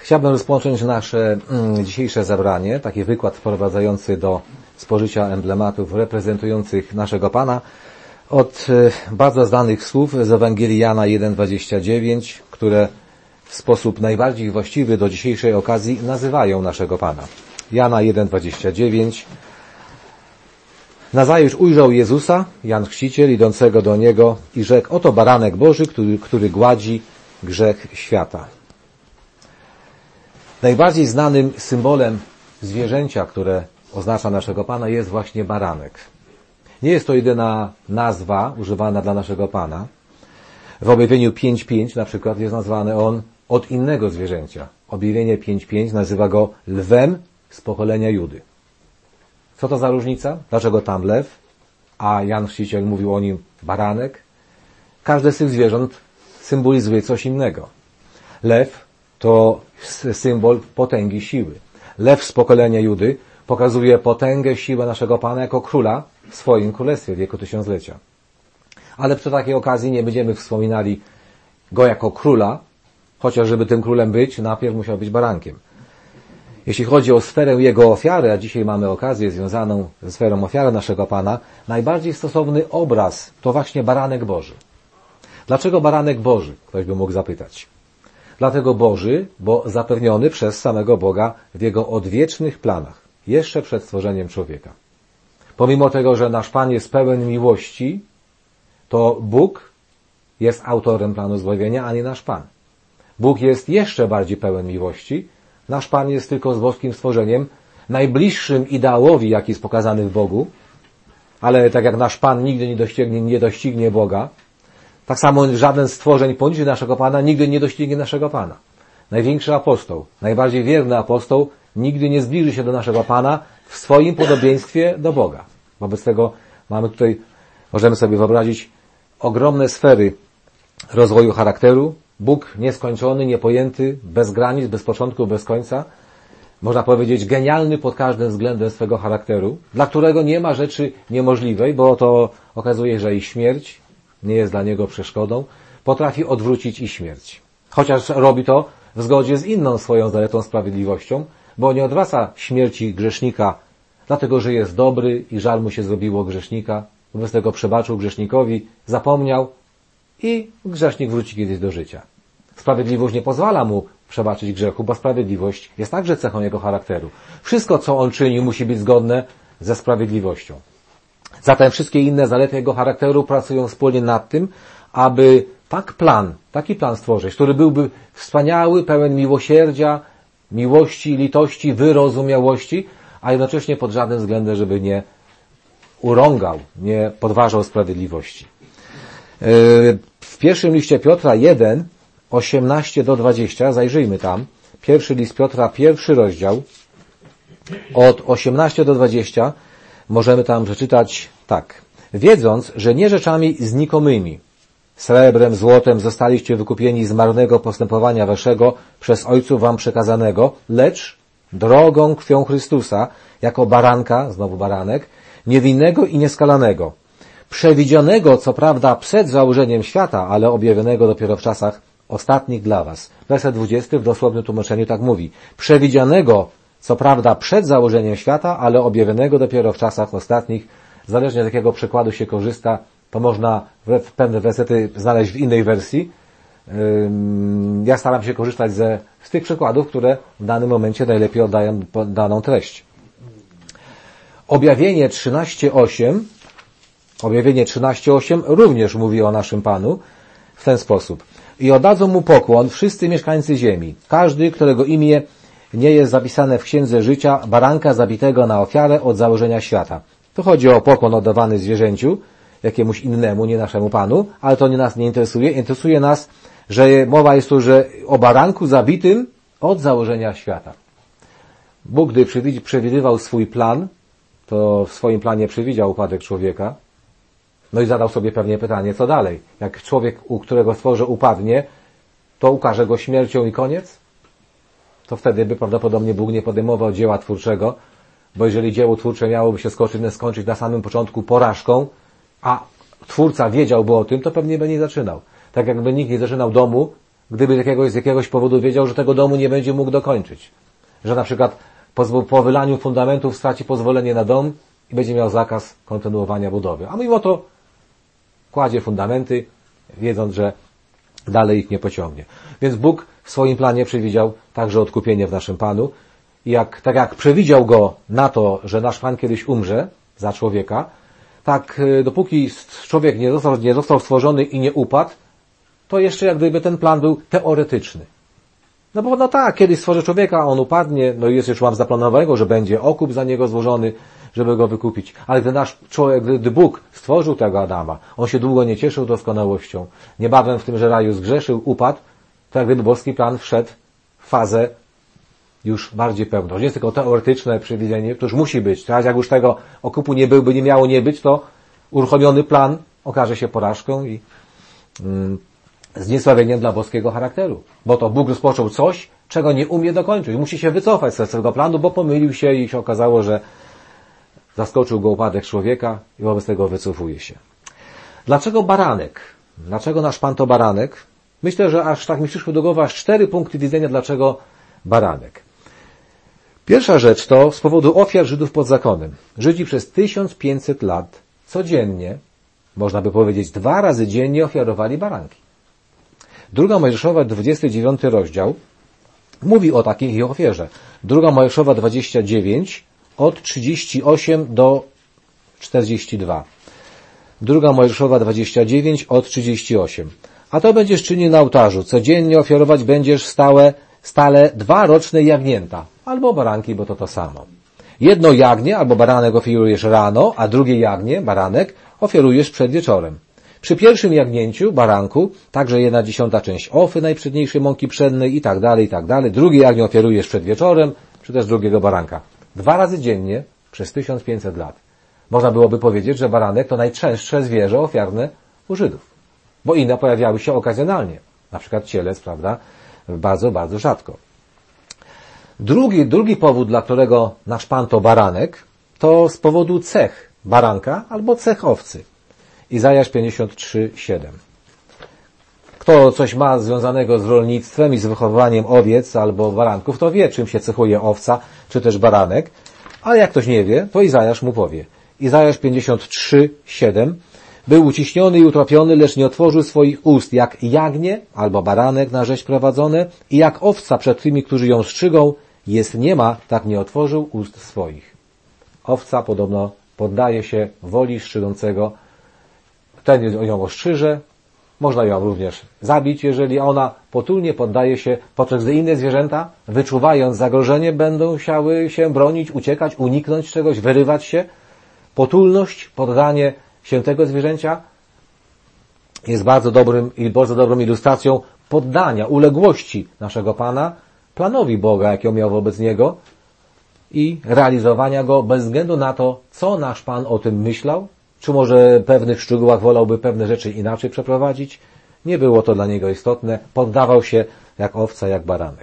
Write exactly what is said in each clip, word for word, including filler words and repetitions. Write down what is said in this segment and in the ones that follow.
Chciałbym rozpocząć nasze mm, dzisiejsze zebranie, taki wykład wprowadzający do spożycia emblematów reprezentujących naszego Pana od y, bardzo znanych słów z Ewangelii Jana jeden dwadzieścia dziewięć, które w sposób najbardziej właściwy do dzisiejszej okazji nazywają naszego Pana. Jana jeden dwadzieścia dziewięć. Nazajutrz ujrzał Jezusa, Jan Chrzciciel, idącego do Niego i rzekł: oto baranek Boży, który, który gładzi grzech świata. Najbardziej znanym symbolem zwierzęcia, które oznacza naszego Pana, jest właśnie baranek. Nie jest to jedyna nazwa używana dla naszego Pana. W objawieniu pięć pięć na przykład jest nazwany on od innego zwierzęcia. Objawienie pięć pięć nazywa go lwem z pokolenia Judy. Co to za różnica? Dlaczego tam lew, a Jan Chrzciciel mówił o nim baranek? Każde z tych zwierząt symbolizuje coś innego. Lew to symbol potęgi siły. Lew z pokolenia Judy pokazuje potęgę, siłę naszego Pana jako króla w swoim królestwie w wieku tysiąclecia. Ale przy takiej okazji nie będziemy wspominali go jako króla, chociaż żeby tym królem być, najpierw musiał być barankiem. Jeśli chodzi o sferę jego ofiary, a dzisiaj mamy okazję związaną ze sferą ofiary naszego Pana, najbardziej stosowny obraz to właśnie baranek Boży. Dlaczego baranek Boży? Ktoś by mógł zapytać. Dlatego Boży, bo zapewniony przez samego Boga w Jego odwiecznych planach, jeszcze przed stworzeniem człowieka. Pomimo tego, że nasz Pan jest pełen miłości, to Bóg jest autorem planu zbawienia, a nie nasz Pan. Bóg jest jeszcze bardziej pełen miłości, nasz Pan jest tylko z boskim stworzeniem, najbliższym ideałowi, jaki jest pokazany w Bogu, ale tak jak nasz Pan nigdy nie doścignie, nie doścignie Boga, tak samo żaden z stworzeń poniżej naszego Pana nigdy nie doścignie naszego Pana. Największy apostoł, najbardziej wierny apostoł nigdy nie zbliży się do naszego Pana w swoim podobieństwie do Boga. Wobec tego mamy tutaj, możemy sobie wyobrazić, ogromne sfery rozwoju charakteru. Bóg nieskończony, niepojęty, bez granic, bez początku, bez końca. Można powiedzieć genialny pod każdym względem swego charakteru, dla którego nie ma rzeczy niemożliwej, bo to okazuje, że i śmierć nie jest dla Niego przeszkodą. Potrafi odwrócić i śmierć. Chociaż robi to w zgodzie z inną swoją zaletą sprawiedliwością, bo nie odwraca śmierci grzesznika, dlatego że jest dobry i żal mu się zrobiło grzesznika. Wobec tego przebaczył grzesznikowi, zapomniał i grzesznik wróci kiedyś do życia. Sprawiedliwość nie pozwala mu przebaczyć grzechu, bo sprawiedliwość jest także cechą jego charakteru. Wszystko, co on czyni, musi być zgodne ze sprawiedliwością. Zatem wszystkie inne zalety jego charakteru pracują wspólnie nad tym, aby tak plan, taki plan stworzyć, który byłby wspaniały, pełen miłosierdzia, miłości, litości, wyrozumiałości, a jednocześnie pod żadnym względem, żeby nie urągał, nie podważał sprawiedliwości. W pierwszym liście Piotra jeden, osiemnaście do dwudziestu, zajrzyjmy tam. Pierwszy list Piotra, pierwszy rozdział, od osiemnaście do dwudziestu, możemy tam przeczytać tak. Wiedząc, że nie rzeczami znikomymi, srebrem, złotem zostaliście wykupieni z marnego postępowania waszego przez ojców wam przekazanego, lecz drogą krwią Chrystusa, jako baranka, znowu baranek, niewinnego i nieskalanego, przewidzianego, co prawda, przed założeniem świata, ale objawionego dopiero w czasach ostatnich dla was. Werset dwudziesty w dosłownym tłumaczeniu tak mówi. Przewidzianego, co prawda, przed założeniem świata, ale objawionego dopiero w czasach ostatnich. Zależnie od jakiego przykładu się korzysta, to można pewne wersety znaleźć w innej wersji. Ja staram się korzystać ze, z tych przykładów, które w danym momencie najlepiej oddają daną treść. Objawienie trzynaście osiem Objawienie trzynaście osiem również mówi o naszym Panu w ten sposób. I oddadzą Mu pokłon wszyscy mieszkańcy ziemi, każdy, którego imię nie jest zapisane w księdze życia baranka zabitego na ofiarę od założenia świata. Tu chodzi o pokłon oddawany zwierzęciu, jakiemuś innemu, nie naszemu Panu, ale to nie nas nie interesuje. Interesuje nas, że mowa jest tu, że o baranku zabitym od założenia świata. Bóg, gdy przewidywał swój plan, to w swoim planie przewidział upadek człowieka. No i zadał sobie pewnie pytanie, co dalej? Jak człowiek, u którego stworzył, upadnie, to ukaże go śmiercią i koniec? To wtedy by prawdopodobnie Bóg nie podejmował dzieła twórczego, bo jeżeli dzieło twórcze miałoby się skończyć, skończyć na samym początku porażką, a twórca wiedziałby o tym, to pewnie by nie zaczynał. Tak jakby nikt nie zaczynał domu gdyby z jakiegoś, z jakiegoś powodu wiedział, że tego domu nie będzie mógł dokończyć. Że na przykład po, po wylaniu fundamentów straci pozwolenie na dom i będzie miał zakaz kontynuowania budowy. A mimo to kładzie fundamenty, wiedząc, że dalej ich nie pociągnie. Więc Bóg w swoim planie przewidział także odkupienie w naszym Panu. I jak, tak jak przewidział go na to, że nasz Pan kiedyś umrze za człowieka, tak dopóki człowiek nie został, nie został stworzony i nie upadł, to jeszcze jak gdyby ten plan był teoretyczny. No bo no tak, kiedyś stworzy człowieka, on upadnie, no i jest już mam zaplanowanego, że będzie okup za niego złożony, żeby go wykupić. Ale gdy nasz człowiek, gdy Bóg stworzył tego Adama, on się długo nie cieszył doskonałością. Niebawem w tymże raju zgrzeszył, upadł, to jak gdyby boski plan wszedł w fazę już bardziej pełną. To nie jest tylko teoretyczne przewidzenie, to już musi być. Teraz jak już tego okupu nie byłby, nie miało nie być, to uruchomiony plan okaże się porażką i mm, zniesławieniem dla boskiego charakteru. Bo to Bóg rozpoczął coś, czego nie umie dokończyć. Musi się wycofać z tego planu, bo pomylił się i się okazało, że zaskoczył go upadek człowieka i wobec tego wycofuje się. Dlaczego baranek? Dlaczego nasz Pan to baranek? Myślę, że aż tak mi przyszło do głowy aż cztery punkty widzenia, dlaczego baranek. Pierwsza rzecz to z powodu ofiar Żydów pod zakonem. Żydzi przez tysiąc pięćset lat codziennie, można by powiedzieć dwa razy dziennie ofiarowali baranki. Druga Mojżeszowa, dwudziesty dziewiąty rozdział mówi o takiej ich ofierze. Druga Mojżeszowa dwadzieścia dziewięć od trzydzieści osiem do czterdzieści dwa. Druga Mojżeszowa dwadzieścia dziewięć od trzydzieści osiem. A to będziesz czynił na ołtarzu. Codziennie ofiarować będziesz stałe, stale dwa roczne jagnięta. Albo baranki, bo to to samo. Jedno jagnię albo baranek ofiarujesz rano, a drugie jagnię, baranek, ofiarujesz przed wieczorem. Przy pierwszym jagnięciu, baranku, także jedna dziesiąta część ofy najprzedniejszej mąki pszennej i tak dalej, i tak dalej. Drugie jagnię ofiarujesz przed wieczorem, czy też drugiego baranka. Dwa razy dziennie przez tysiąc pięćset lat. Można byłoby powiedzieć, że baranek to najczęstsze zwierzę ofiarne u Żydów. Bo inne pojawiały się okazjonalnie. Na przykład cielec, prawda? Bardzo, bardzo rzadko. Drugi, drugi powód, dla którego nasz Pan to baranek, to z powodu cech baranka albo cech owcy. Izajasz pięćdziesiąt trzy, siedem. Kto coś ma związanego z rolnictwem i z wychowywaniem owiec albo baranków, to wie, czym się cechuje owca, czy też baranek. Ale jak ktoś nie wie, to Izajasz mu powie. Izajasz pięćdziesiąt trzy, siedem. Był uciśniony i utrapiony, lecz nie otworzył swoich ust, jak jagnię albo baranek na rzeź prowadzone i jak owca przed tymi, którzy ją strzygą, jest niema, tak nie otworzył ust swoich. Owca podobno poddaje się woli szczydzącego. Ten ją ostrzyże, można ją również zabić, jeżeli ona potulnie poddaje się, podczas gdy inne zwierzęta, wyczuwając zagrożenie, będą chciały się bronić, uciekać, uniknąć czegoś, wyrywać się. Potulność, poddanie się tego zwierzęcia jest bardzo dobrym i bardzo dobrą ilustracją poddania, uległości naszego Pana planowi Boga, jaki miał wobec Niego i realizowania go bez względu na to, co nasz Pan o tym myślał, czy może w pewnych szczegółach wolałby pewne rzeczy inaczej przeprowadzić. Nie było to dla Niego istotne. Poddawał się jak owca, jak baranek.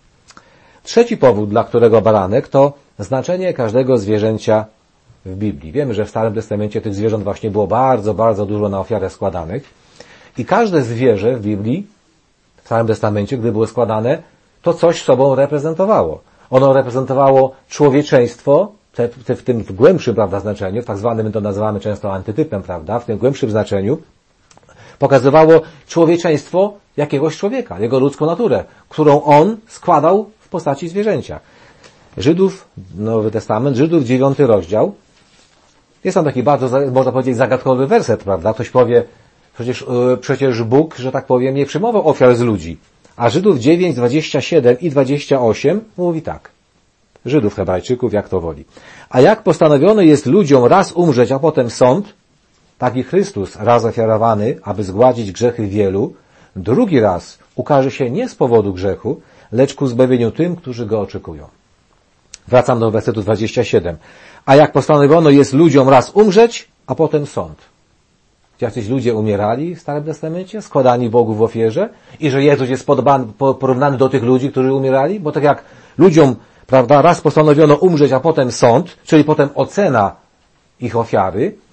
Trzeci powód, dla którego baranek, to znaczenie każdego zwierzęcia w Biblii. Wiemy, że w Starym Testamencie tych zwierząt właśnie było bardzo, bardzo dużo na ofiarę składanych. I każde zwierzę w Biblii, w Starym Testamencie, gdy było składane, to coś sobą reprezentowało. Ono reprezentowało człowieczeństwo, te, te, w tym w głębszym, prawda, znaczeniu, w tak zwanym, to nazywamy często antytypem, prawda, w tym głębszym znaczeniu, pokazywało człowieczeństwo jakiegoś człowieka, jego ludzką naturę, którą on składał w postaci zwierzęcia. Żydów, Nowy Testament, Żydów, dziewiąty rozdział. Jest tam taki bardzo, można powiedzieć, zagadkowy werset, prawda? Ktoś powie, przecież, przecież Bóg, że tak powiem, nie przyjmował ofiar z ludzi. A Żydów dziewięć, dwadzieścia siedem i dwadzieścia osiem mówi tak. Żydów, Hebrajczyków, jak to woli. A jak postanowione jest ludziom raz umrzeć, a potem sąd, tak i Chrystus raz ofiarowany, aby zgładzić grzechy wielu, drugi raz ukaże się nie z powodu grzechu, lecz ku zbawieniu tym, którzy go oczekują. Wracam do wersetu dwudziestego siódmego. A jak postanowiono jest ludziom raz umrzeć, a potem sąd. Jacyś ludzie umierali w Starym Testamencie, składani Bogu w ofierze i że Jezus jest porównany do tych ludzi, którzy umierali, bo tak jak ludziom, prawda, raz postanowiono umrzeć, a potem sąd, czyli potem ocena ich ofiary,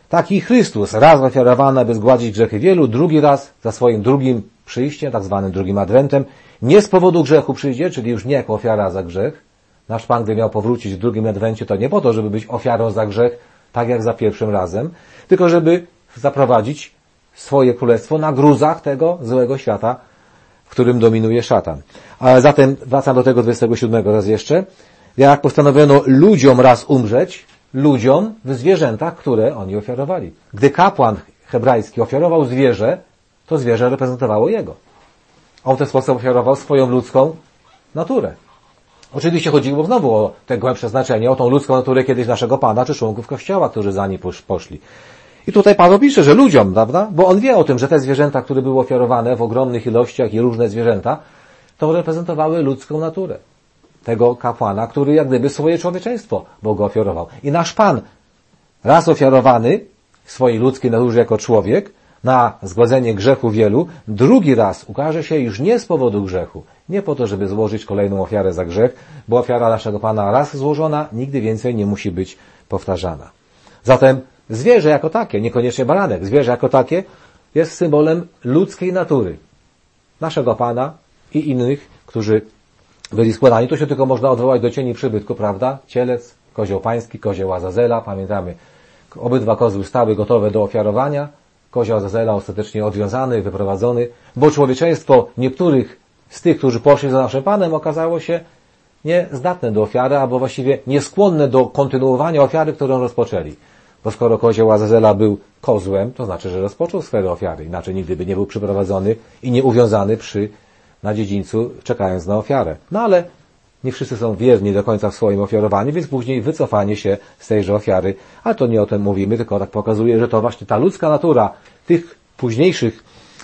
Tak i Chrystus, raz ofiarowany, aby zgładzić grzechy wielu, drugi raz za swoim drugim przyjściem, tak zwanym drugim adwentem, nie z powodu grzechu przyjdzie, czyli już nie jako ofiara za grzech. Nasz Pan, gdy miał powrócić w drugim adwencie, to nie po to, żeby być ofiarą za grzech, tak jak za pierwszym razem, tylko żeby zaprowadzić swoje królestwo na gruzach tego złego świata, w którym dominuje szatan. A zatem wracam do tego dwudziestego siódmego raz jeszcze. Jak postanowiono ludziom raz umrzeć, ludziom w zwierzętach, które oni ofiarowali. Gdy kapłan hebrajski ofiarował zwierzę, to zwierzę reprezentowało jego. On w ten sposób ofiarował swoją ludzką naturę. Oczywiście chodziło znowu o te głębsze znaczenie, o tą ludzką naturę kiedyś naszego Pana, czy członków Kościoła, którzy za nim poszli. I tutaj Paweł pisze, że ludziom, prawda? Bo on wie o tym, że te zwierzęta, które były ofiarowane w ogromnych ilościach i różne zwierzęta, to reprezentowały ludzką naturę. Tego kapłana, który jak gdyby swoje człowieczeństwo Bogu ofiarował. I nasz Pan, raz ofiarowany w swojej ludzkiej naturze jako człowiek, na zgładzenie grzechu wielu, drugi raz ukaże się już nie z powodu grzechu, nie po to, żeby złożyć kolejną ofiarę za grzech, bo ofiara naszego Pana raz złożona, nigdy więcej nie musi być powtarzana. Zatem zwierzę jako takie, niekoniecznie baranek, zwierzę jako takie jest symbolem ludzkiej natury naszego Pana i innych, którzy byli składani. Tu się tylko można odwołać do cieni przybytku, prawda? Cielec, kozioł pański, kozioł Azazela, pamiętamy, obydwa kozły stały gotowe do ofiarowania, kozioł Azazela ostatecznie odwiązany, wyprowadzony, bo człowieczeństwo niektórych z tych, którzy poszli za naszym Panem, okazało się niezdatne do ofiary, albo właściwie nieskłonne do kontynuowania ofiary, którą rozpoczęli. Bo skoro kozioł Azazela był kozłem, to znaczy, że rozpoczął sferę ofiary, inaczej nigdy by nie był przyprowadzony i nie uwiązany przy, na dziedzińcu, czekając na ofiarę. No ale nie wszyscy są wierni do końca w swoim ofiarowaniu, więc później wycofanie się z tejże ofiary. Ale to nie o tym mówimy, tylko tak pokazuje, że to właśnie ta ludzka natura tych późniejszych,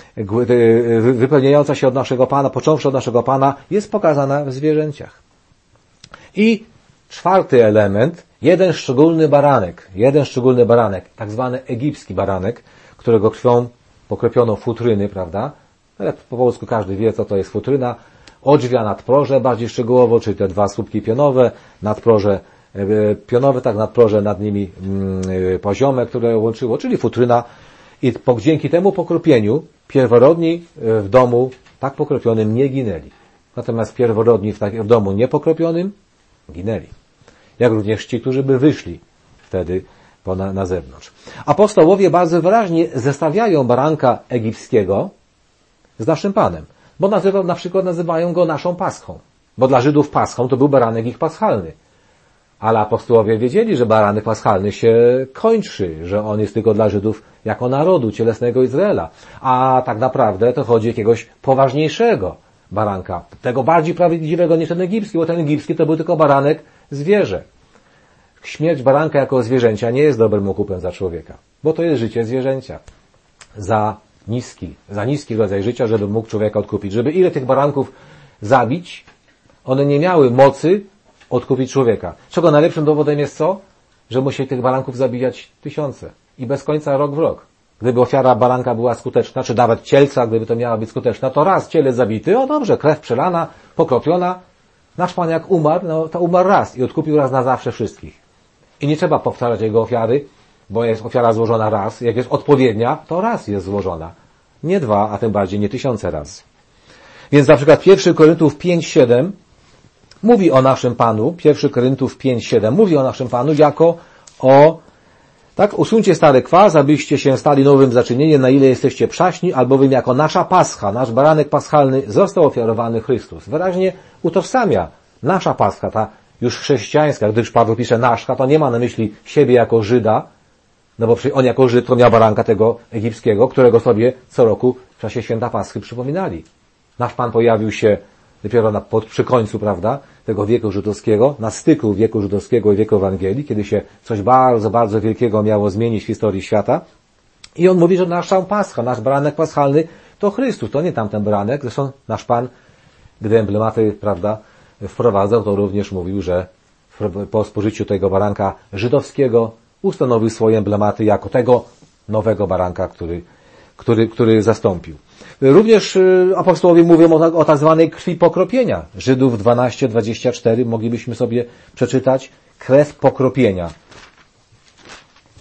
wypełniająca się od naszego Pana, począwszy od naszego Pana, jest pokazana w zwierzęciach. I czwarty element, jeden szczególny baranek, jeden szczególny baranek, tak zwany egipski baranek, którego krwią pokropiono futryny, prawda? Ale po polsku każdy wie, co to jest futryna. Odrzwia nadproże bardziej szczegółowo, czyli te dwa słupki pionowe, nadproże pionowe, tak nadproże nad nimi poziome, które łączyło, czyli futryna. I dzięki temu pokropieniu pierworodni w domu tak pokropionym nie ginęli. Natomiast pierworodni w, tak, w domu niepokropionym ginęli. Jak również ci, którzy by wyszli wtedy na, na zewnątrz. Apostołowie bardzo wyraźnie zestawiają baranka egipskiego z naszym Panem. Bo nazywa, na przykład nazywają go naszą Paschą. Bo dla Żydów Paschą to był baranek ich paschalny. Ale apostołowie wiedzieli, że baranek paschalny się kończy, że on jest tylko dla Żydów jako narodu cielesnego Izraela. A tak naprawdę to chodzi o jakiegoś poważniejszego baranka. Tego bardziej prawdziwego niż ten egipski, bo ten egipski to był tylko baranek zwierzę. Śmierć baranka jako zwierzęcia nie jest dobrym okupem za człowieka. Bo to jest życie zwierzęcia. Za niski, za niski rodzaj życia, żeby mógł człowieka odkupić. Żeby ile tych baranków zabić, one nie miały mocy odkupić człowieka. Czego najlepszym dowodem jest co? Że musieli tych baranków zabijać tysiące. I bez końca rok w rok. Gdyby ofiara baranka była skuteczna, czy nawet cielca, gdyby to miała być skuteczna, to raz cielec zabity, o dobrze, krew przelana, pokropiona. Nasz Pan jak umarł, no to umarł raz i odkupił raz na zawsze wszystkich. I nie trzeba powtarzać jego ofiary, bo jest ofiara złożona raz. Jak jest odpowiednia, to raz jest złożona. Nie dwa, a tym bardziej nie tysiące razy. Więc na przykład pierwszy Koryntów pięć siedem mówi o naszym Panu, pierwszy Koryntów pięć siedem mówi o naszym Panu jako o, tak, usuńcie stary kwas, abyście się stali nowym zaczynieniem, na ile jesteście przaśni, albowiem jako nasza Pascha, nasz baranek paschalny został ofiarowany Chrystus. Wyraźnie utożsamia nasza Pascha, ta już chrześcijańska, gdyż Paweł pisze nasza, to nie ma na myśli siebie jako Żyda, no bo on jako Żyd to miał baranka tego egipskiego, którego sobie co roku w czasie święta Paschy przypominali. Nasz Pan pojawił się dopiero na, pod, przy końcu, prawda, tego wieku żydowskiego, na styku wieku żydowskiego i wieku Ewangelii, kiedy się coś bardzo, bardzo wielkiego miało zmienić w historii świata. I on mówi, że nasza Pascha, nasz baranek paschalny to Chrystus, to nie tamten baranek. Zresztą nasz Pan, gdy emblematy, prawda, wprowadzał, to również mówił, że po spożyciu tego baranka żydowskiego ustanowił swoje emblematy jako tego nowego baranka, który, który, który zastąpił. Również apostołowie mówią o, o tak zwanej krwi pokropienia. Żydów dwanaście dwadzieścia cztery moglibyśmy sobie przeczytać. Krew pokropienia.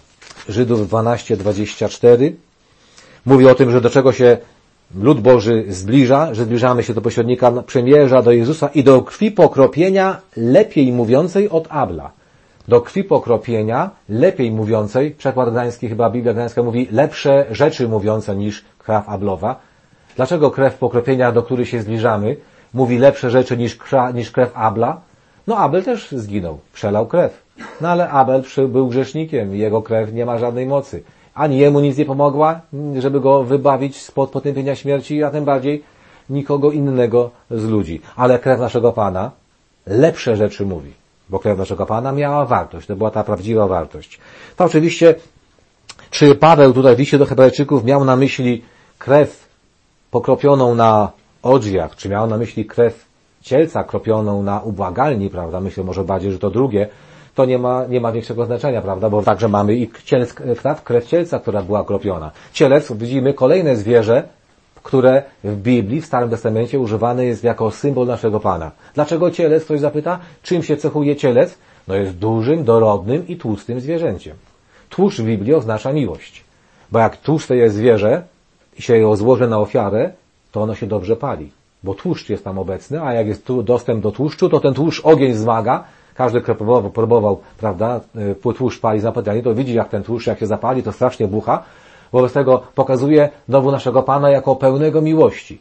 Żydów dwanaście, dwadzieścia cztery. Mówi o tym, że do czego się lud Boży zbliża, że zbliżamy się do pośrednika przymierza, do Jezusa i do krwi pokropienia lepiej mówiącej od Abla. Do krwi pokropienia lepiej mówiącej, przekład gdański, chyba Biblia Gdańska mówi lepsze rzeczy mówiące niż krew Ablowa. Dlaczego krew pokropienia, do której się zbliżamy, mówi lepsze rzeczy niż, niż krew Abla? No Abel też zginął, przelał krew. No ale Abel był grzesznikiem i jego krew nie ma żadnej mocy. Ani jemu nic nie pomogła, żeby go wybawić spod potępienia śmierci, a tym bardziej nikogo innego z ludzi. Ale krew naszego Pana lepsze rzeczy mówi, bo krew naszego Pana miała wartość. To była ta prawdziwa wartość. To oczywiście, czy Paweł tutaj w liście do Hebrajczyków miał na myśli krew pokropioną na odrzwiach, czy miał na myśli krew cielca kropioną na ubłagalni, prawda? Myślę może bardziej, że to drugie. To nie ma, nie ma większego znaczenia, prawda? Bo także mamy i cielec, krew cielca, która była kropiona. Cielec, widzimy, kolejne zwierzę, które w Biblii, w Starym Testamencie używane jest jako symbol naszego Pana. Dlaczego cielec? Ktoś zapyta. Czym się cechuje cielec? No jest dużym, dorodnym i tłustym zwierzęciem. Tłuszcz w Biblii oznacza miłość. Bo jak tłuste jest zwierzę i się ją złoży na ofiarę, to ono się dobrze pali. Bo tłuszcz jest tam obecny, a jak jest tu dostęp do tłuszczu, to ten tłuszcz ogień wzmaga. Każdy, kto próbował, próbował, prawda, tłuszcz palić na patelni, to widzi, jak ten tłuszcz, jak się zapali, to strasznie bucha. Wobec tego pokazuje znowu naszego Pana jako pełnego miłości.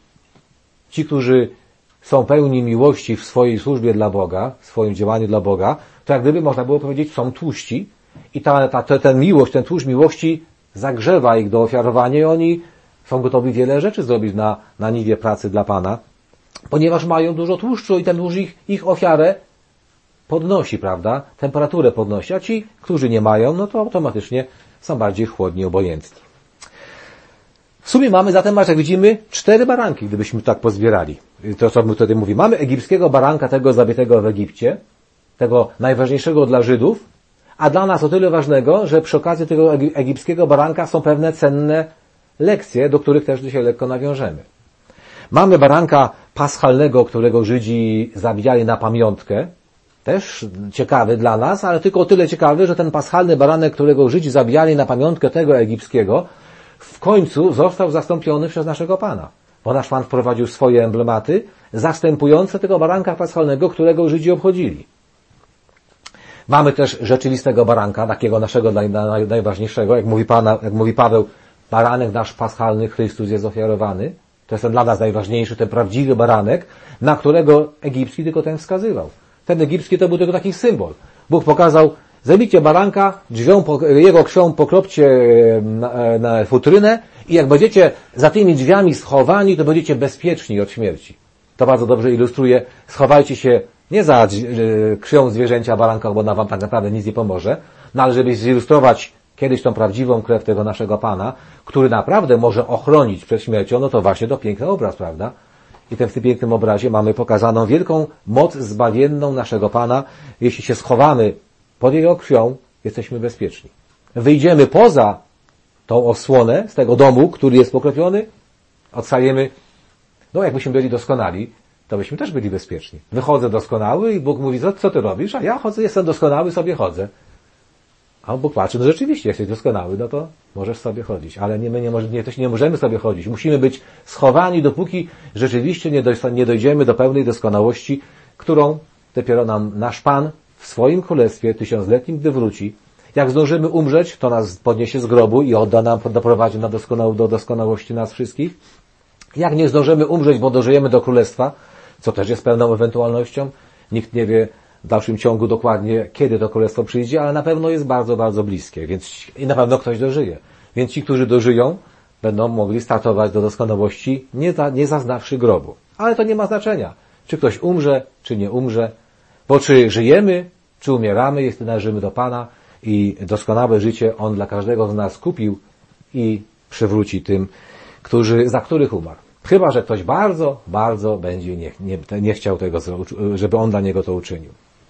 Ci, którzy są pełni miłości w swojej służbie dla Boga, w swoim działaniu dla Boga, to jak gdyby można było powiedzieć, są tłuści i ta, ta, ta, ten miłość, ten tłuszcz miłości zagrzewa ich do ofiarowania i oni są gotowi wiele rzeczy zrobić na, na niwie pracy dla Pana, ponieważ mają dużo tłuszczu i ten tłuszcz ich, ich ofiarę podnosi, prawda? Temperaturę podnosi, a ci, którzy nie mają, no to automatycznie są bardziej chłodni, obojętni. W sumie mamy zatem, jak widzimy, cztery baranki, gdybyśmy tak pozbierali. To, co my wtedy mówimy. Mamy egipskiego baranka, tego zabitego w Egipcie, tego najważniejszego dla Żydów, a dla nas o tyle ważnego, że przy okazji tego egipskiego baranka są pewne cenne lekcje, do których też dzisiaj lekko nawiążemy. Mamy baranka paschalnego, którego Żydzi zabijali na pamiątkę, też ciekawy dla nas, ale tylko o tyle ciekawy, że ten paschalny baranek, którego Żydzi zabijali na pamiątkę tego egipskiego, w końcu został zastąpiony przez naszego Pana. Bo nasz Pan wprowadził swoje emblematy zastępujące tego baranka paschalnego, którego Żydzi obchodzili. Mamy też rzeczywistego baranka, takiego naszego najważniejszego, jak mówi, Pana, jak mówi Paweł, baranek nasz paschalny, Chrystus jest ofiarowany. To jest ten dla nas najważniejszy, ten prawdziwy baranek, na którego egipski tylko ten wskazywał. Ten egipski to był tylko taki symbol. Bóg pokazał, zabijcie baranka, drzwią, jego krwią pokropcie na, na futrynę i jak będziecie za tymi drzwiami schowani, to będziecie bezpieczni od śmierci. To bardzo dobrze ilustruje. Schowajcie się nie za krwią zwierzęcia baranka, bo ona wam tak naprawdę nic nie pomoże, no ale żeby zilustrować kiedyś tą prawdziwą krew tego naszego Pana, który naprawdę może ochronić przed śmiercią, no to właśnie to piękny obraz, prawda? I ten w tym pięknym obrazie mamy pokazaną wielką moc zbawienną naszego Pana. Jeśli się schowamy pod Jego krwią, jesteśmy bezpieczni. Wyjdziemy poza tą osłonę z tego domu, który jest pokropiony, odstajemy, no jakbyśmy byli doskonali, to byśmy też byli bezpieczni. Wychodzę doskonały i Bóg mówi, co, co ty robisz? A ja chodzę, jestem doskonały, sobie chodzę. A Bóg patrzy, no rzeczywiście, jesteś doskonały, no to możesz sobie chodzić. Ale nie, my nie, może, nie, też nie możemy sobie chodzić. Musimy być schowani, dopóki rzeczywiście nie, doj, nie dojdziemy do pełnej doskonałości, którą dopiero nam nasz Pan w swoim królestwie tysiącletnim, gdy wróci. Jak zdążymy umrzeć, to nas podniesie z grobu i odda nam, doprowadzi na doskonał, do doskonałości nas wszystkich. Jak nie zdążymy umrzeć, bo dożyjemy do królestwa, co też jest pewną ewentualnością, nikt nie wie w dalszym ciągu dokładnie, kiedy to królestwo przyjdzie, ale na pewno jest bardzo, bardzo bliskie, więc i na pewno ktoś dożyje. Więc ci, którzy dożyją, będą mogli startować do doskonałości, nie, za, nie zaznawszy grobu. Ale to nie ma znaczenia, czy ktoś umrze, czy nie umrze, bo czy żyjemy, czy umieramy, jeśli należymy do Pana i doskonałe życie On dla każdego z nas kupił i przywróci tym, którzy, za których umarł. Chyba że ktoś bardzo, bardzo będzie nie, nie, nie chciał tego, żeby On dla niego to uczynił.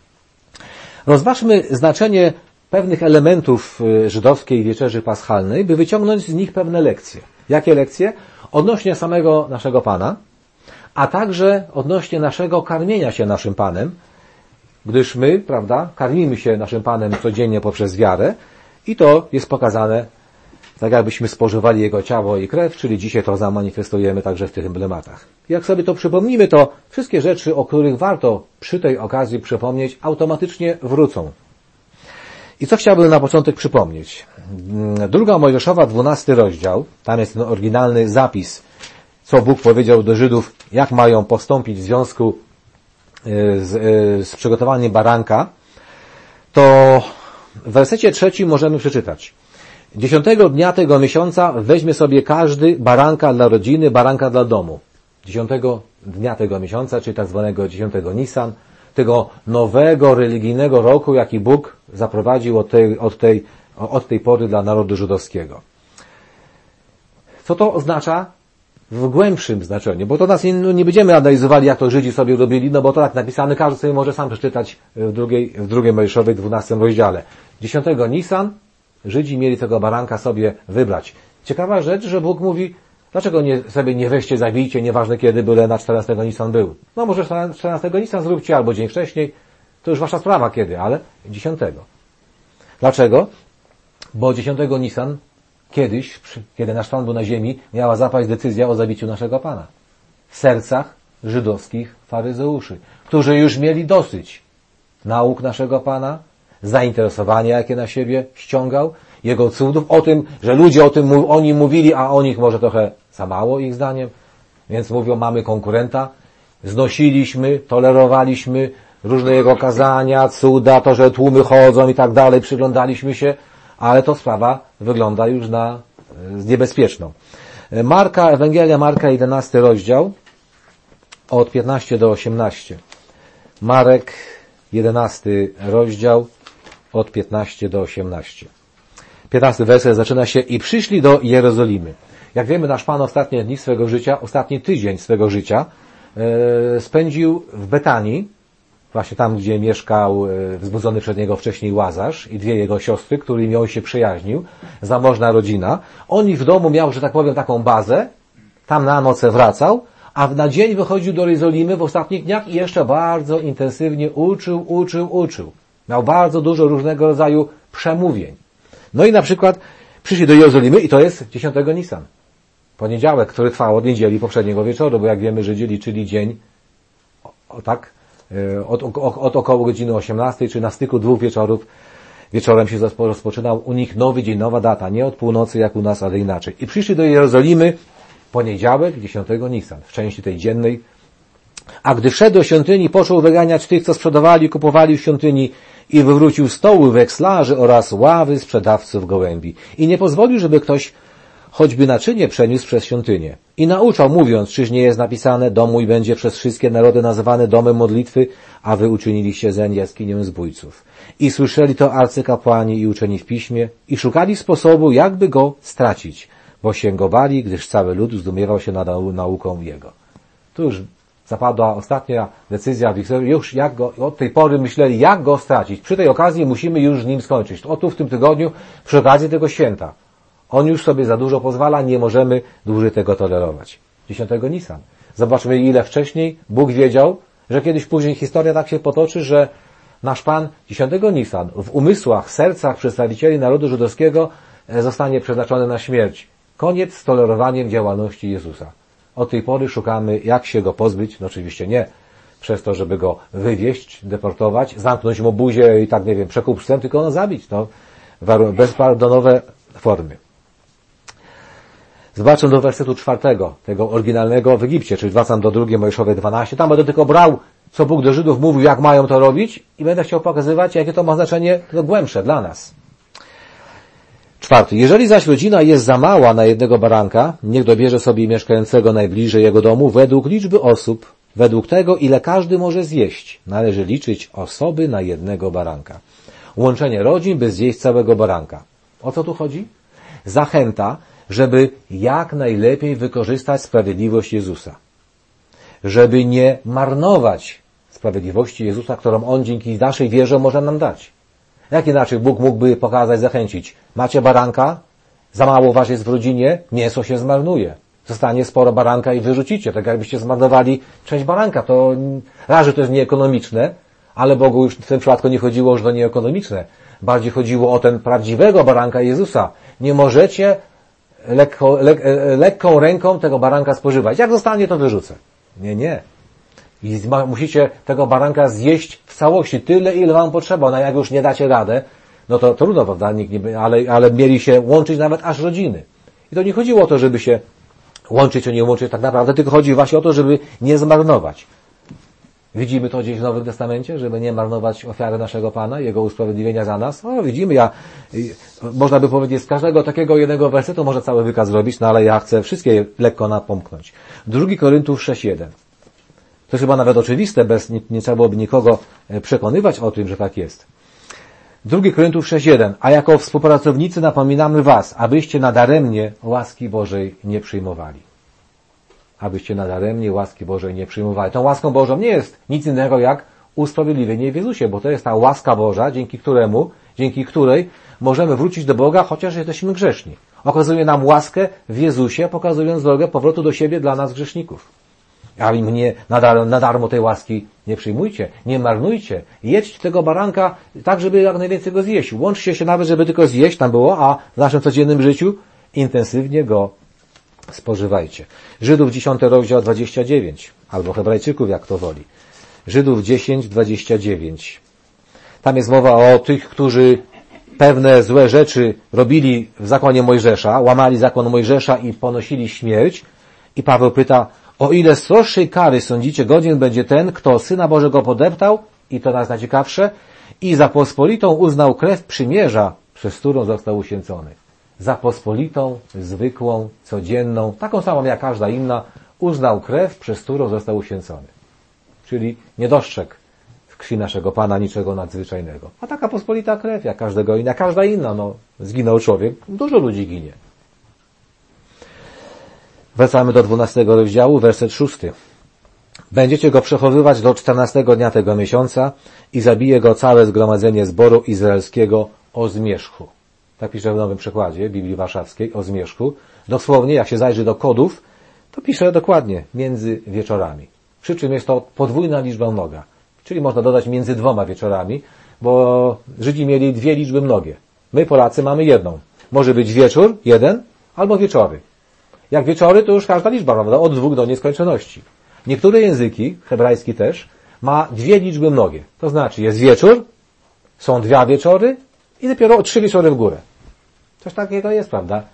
Rozważmy znaczenie pewnych elementów żydowskiej wieczerzy paschalnej, by wyciągnąć z nich pewne lekcje. Jakie lekcje? Odnośnie samego naszego Pana, a także odnośnie naszego karmienia się naszym Panem, gdyż my, prawda, karmimy się naszym Panem codziennie poprzez wiarę I to jest pokazane, tak jakbyśmy spożywali Jego ciało i krew, czyli dzisiaj to zamanifestujemy także w tych emblematach. Jak sobie to przypomnimy, to wszystkie rzeczy, o których warto przy tej okazji przypomnieć, automatycznie wrócą. I co chciałbym na początek przypomnieć? Druga Mojżeszowa, dwunasty rozdział, tam jest ten oryginalny zapis, co Bóg powiedział do Żydów, jak mają postąpić w związku z, z przygotowaniem baranka, to w wersecie trzecim możemy przeczytać. Dziesiątego dnia tego miesiąca weźmie sobie każdy baranka dla rodziny, baranka dla domu. Dziesiątego dnia tego miesiąca, czyli tak zwanego dziesiątego Nisan, tego nowego religijnego roku, jaki Bóg zaprowadził od tej, od tej, od tej pory dla narodu żydowskiego. Co to oznacza w głębszym znaczeniu? Bo to nas nie, nie będziemy analizowali, jak to Żydzi sobie robili, no bo to tak napisane, każdy sobie może sam przeczytać w drugiej, w drugiej Mojżeszowej, dwunastym rozdziale. Dziesiątego Nisan Żydzi mieli tego baranka sobie wybrać. Ciekawa rzecz, że Bóg mówi, dlaczego nie, sobie nie weźcie, zabijcie, nieważne kiedy, byle na czternastego Nisan był. No może czternastego Nisan zróbcie, albo dzień wcześniej, to już wasza sprawa kiedy, ale dziesiątego. Dlaczego? Bo dziesiątego Nisan kiedyś, kiedy nasz Pan był na ziemi, miała zapaść decyzja o zabiciu naszego Pana. W sercach żydowskich faryzeuszy, którzy już mieli dosyć nauk naszego Pana, zainteresowania, jakie na siebie ściągał, Jego cudów, o tym, że ludzie o tym o nim mówili, a o nich może trochę za mało ich zdaniem, więc mówią, mamy konkurenta, znosiliśmy, tolerowaliśmy różne Jego kazania, cuda, to, że tłumy chodzą i tak dalej, przyglądaliśmy się, ale to sprawa wygląda już na niebezpieczną. Marka, Ewangelia Marka, jedenasty rozdział, od piętnastego do osiemnastego. Marek, jedenasty rozdział, od piętnastego do osiemnastego. piętnasty werset zaczyna się: i przyszli do Jerozolimy. Jak wiemy, nasz Pan ostatnie dni swego życia, ostatni tydzień swego życia e, spędził w Betanii, właśnie tam, gdzie mieszkał e, wzbudzony przed niego wcześniej Łazarz i dwie jego siostry, którymi on się przyjaźnił, zamożna rodzina. On ich w domu miał, że tak powiem, taką bazę, tam na noce wracał, a na dzień wychodził do Jerozolimy w ostatnich dniach i jeszcze bardzo intensywnie uczył, uczył, uczył. Miał bardzo dużo różnego rodzaju przemówień. No i na przykład przyszli do Jerozolimy i to jest dziesiątego Nisan. Poniedziałek, który trwał od niedzieli poprzedniego wieczoru, bo jak wiemy, Żydzi liczyli dzień o, o, tak, od, od, od około godziny osiemnastej, czy na styku dwóch wieczorów wieczorem się rozpoczynał u nich nowy dzień, nowa data. Nie od północy jak u nas, ale inaczej. I przyszli do Jerozolimy poniedziałek, dziesiątego Nisan, w części tej dziennej. A gdy wszedł do świątyni, począł wyganiać tych, co sprzedawali, kupowali w świątyni i wywrócił stoły wekslarzy oraz ławy sprzedawców gołębi. I nie pozwolił, żeby ktoś choćby naczynie przeniósł przez świątynię. I nauczał, mówiąc, czyż nie jest napisane, dom mój będzie przez wszystkie narody nazywany domem modlitwy, a wy uczyniliście zeń jaskinię zbójców. I słyszeli to arcykapłani i uczeni w piśmie i szukali sposobu, jakby go stracić, bo się go bali, gdyż cały lud zdumiewał się nad nauką jego. Tu już zapadła ostatnia decyzja w ich sercu, już jak go, od tej pory myśleli, jak go stracić. Przy tej okazji musimy już z nim skończyć. O tu w tym tygodniu, przy okazji tego święta. On już sobie za dużo pozwala, nie możemy dłużej tego tolerować. dziesiątego Nisan. Zobaczmy, ile wcześniej Bóg wiedział, że kiedyś później historia tak się potoczy, że nasz Pan dziesiątego Nisan w umysłach, sercach przedstawicieli narodu żydowskiego zostanie przeznaczony na śmierć. Koniec z tolerowaniem działalności Jezusa. Od tej pory szukamy, jak się go pozbyć. No oczywiście nie przez to, żeby go wywieźć, deportować, zamknąć mu buzię i tak, nie wiem, przekupstwem, tylko no zabić. To bezpardonowe formy. Zobaczmy do wersetu czwartego, tego oryginalnego w Egipcie, czyli wracam do drugiej Mojżeszowej dwanaście. Tam będę tylko brał, co Bóg do Żydów mówił, jak mają to robić i będę chciał pokazywać, jakie to ma znaczenie no, głębsze dla nas. Czwarty. Jeżeli zaś rodzina jest za mała na jednego baranka, niech dobierze sobie mieszkającego najbliżej jego domu według liczby osób, według tego, ile każdy może zjeść. Należy liczyć osoby na jednego baranka. Łączenie rodzin, by zjeść całego baranka. O co tu chodzi? Zachęta, żeby jak najlepiej wykorzystać sprawiedliwość Jezusa. Żeby nie marnować sprawiedliwości Jezusa, którą On dzięki naszej wierze może nam dać. Jak inaczej Bóg mógłby pokazać, zachęcić? Macie baranka? Za mało was jest w rodzinie? Mięso się zmarnuje. Zostanie sporo baranka i wyrzucicie. Tak jakbyście zmarnowali część baranka. To raz, że to jest nieekonomiczne, ale Bogu już w tym przypadku nie chodziło już o nieekonomiczne Bardziej chodziło o ten prawdziwego baranka Jezusa. Nie możecie lekko, lek, lekką ręką tego baranka spożywać. Jak zostanie, to wyrzucę. Nie, nie. I musicie tego baranka zjeść w całości, tyle, ile wam potrzeba. No jak już nie dacie radę, no to trudno, prawda? Nikt nie, ale, ale mieli się łączyć nawet aż rodziny. I to nie chodziło o to, żeby się łączyć, czy nie łączyć tak naprawdę, tylko chodzi właśnie o to, żeby nie zmarnować. Widzimy to gdzieś w Nowym Testamencie, żeby nie marnować ofiary naszego Pana, Jego usprawiedliwienia za nas. No widzimy, ja, można by powiedzieć, z każdego takiego jednego wersetu może cały wykaz zrobić, no ale ja chcę wszystkie lekko napomknąć. Drugi Koryntiów sześć jeden. To jest chyba nawet oczywiste, bez, nie, nie trzeba byłoby nikogo przekonywać o tym, że tak jest. Drugi Koryntiów sześć jeden. A jako współpracownicy napominamy was, abyście nadaremnie łaski Bożej nie przyjmowali. Abyście nadaremnie łaski Bożej nie przyjmowali. Tą łaską Bożą nie jest nic innego jak usprawiedliwienie w Jezusie, bo to jest ta łaska Boża, dzięki któremu, dzięki której możemy wrócić do Boga, chociaż jesteśmy grzeszni. Okazuje nam łaskę w Jezusie, pokazując drogę powrotu do siebie dla nas grzeszników. A mnie na, dar, na darmo tej łaski nie przyjmujcie, nie marnujcie. Jedźcie tego baranka tak, żeby jak najwięcej go zjeść. Łączcie się nawet, żeby tylko zjeść tam było, a w naszym codziennym życiu intensywnie go spożywajcie. Żydów dziesiąty rozdział dwadzieścia dziewięć, albo Hebrajczyków, jak to woli. Żydów dziesięć dwadzieścia dziewięć. Tam jest mowa o tych, którzy pewne złe rzeczy robili w zakonie Mojżesza, łamali zakon Mojżesza i ponosili śmierć. I Paweł pyta, o ile sroższej kary sądzicie, godzien będzie ten, kto Syna Bożego podeptał, i to nas najciekawsze, i za pospolitą uznał krew przymierza, przez którą został uświęcony. Za pospolitą, zwykłą, codzienną, taką samą jak każda inna, uznał krew, przez którą został uświęcony. Czyli nie dostrzegł w krwi naszego Pana niczego nadzwyczajnego. A taka pospolita krew, jak każdego inna, każda inna, no, zginął człowiek, dużo ludzi ginie. Wracamy do dwunastego rozdziału, werset szósty. Będziecie go przechowywać do czternastego dnia tego miesiąca i zabije go całe zgromadzenie zboru izraelskiego o zmierzchu. Tak pisze w Nowym Przekładzie Biblii Warszawskiej, o zmierzchu. Dosłownie, jak się zajrzy do kodów, to pisze dokładnie między wieczorami. Przy czym jest to podwójna liczba mnoga. Czyli można dodać między dwoma wieczorami, bo Żydzi mieli dwie liczby mnogie. My, Polacy, mamy jedną. Może być wieczór, jeden, albo wieczory. Jak wieczory, to już każda liczba, prawda? Od dwóch do nieskończoności. Niektóre języki, hebrajski też, ma dwie liczby mnogie. To znaczy jest wieczór, są dwa wieczory i dopiero trzy wieczory w górę. Coś takiego jest, prawda?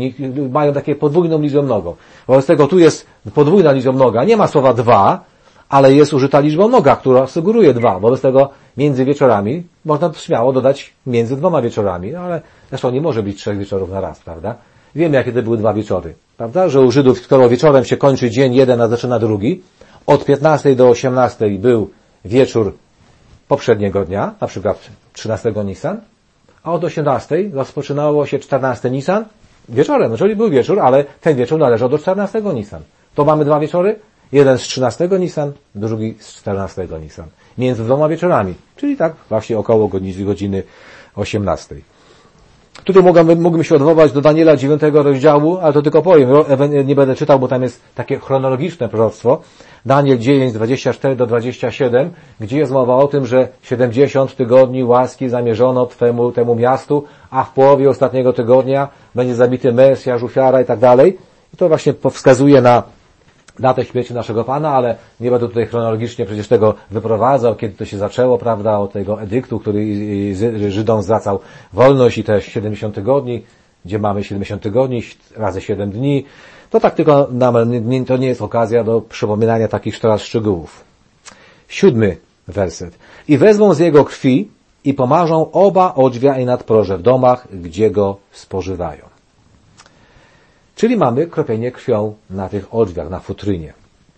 Mają takie podwójną liczbę mnogą. Wobec tego tu jest podwójna liczba mnoga. Nie ma słowa dwa, ale jest użyta liczba mnoga, która sugeruje dwa. Wobec tego między wieczorami można śmiało dodać między dwoma wieczorami, ale zresztą nie może być trzech wieczorów na raz, prawda? Wiemy, jakie to były dwa wieczory, prawda? Że u Żydów, skoro wieczorem się kończy dzień jeden, a zaczyna drugi, od piętnastej do osiemnastej był wieczór poprzedniego dnia, na przykład trzynastego Nisan, a od osiemnastej rozpoczynało się czternasty Nisan wieczorem. No, czyli był wieczór, ale ten wieczór należał do czternastego Nisan. To mamy dwa wieczory, jeden z trzynastego Nisan, drugi z czternastego Nisan. Między dwoma wieczorami, czyli tak właśnie około godziny osiemnastej. Tutaj mógłbym, mógłbym się odwołać do Daniela dziewiątego rozdziału, ale to tylko powiem, nie będę czytał, bo tam jest takie chronologiczne proroctwo. Daniel dziewięć, dwadzieścia cztery do dwudziestego siódmego, gdzie jest mowa o tym, że siedemdziesiąt tygodni łaski zamierzono twemu, temu miastu, a w połowie ostatniego tygodnia będzie zabity Mesjasz, ofiara i tak dalej. I to właśnie wskazuje na datę śmierci naszego Pana, ale nie będę tutaj chronologicznie przecież tego wyprowadzał, kiedy to się zaczęło, prawda, od tego edyktu, który Żydom zwracał wolność i też siedemdziesiąt tygodni, gdzie mamy siedemdziesiąt tygodni razy siedem dni. To tak tylko nam, to nie jest okazja do przypominania takich teraz szczegółów. Siódmy werset. I wezmą z jego krwi i pomarzą oba odźwia i nadproże w domach, gdzie go spożywają. Czyli mamy kropienie krwią na tych odźwiach, na futrynie.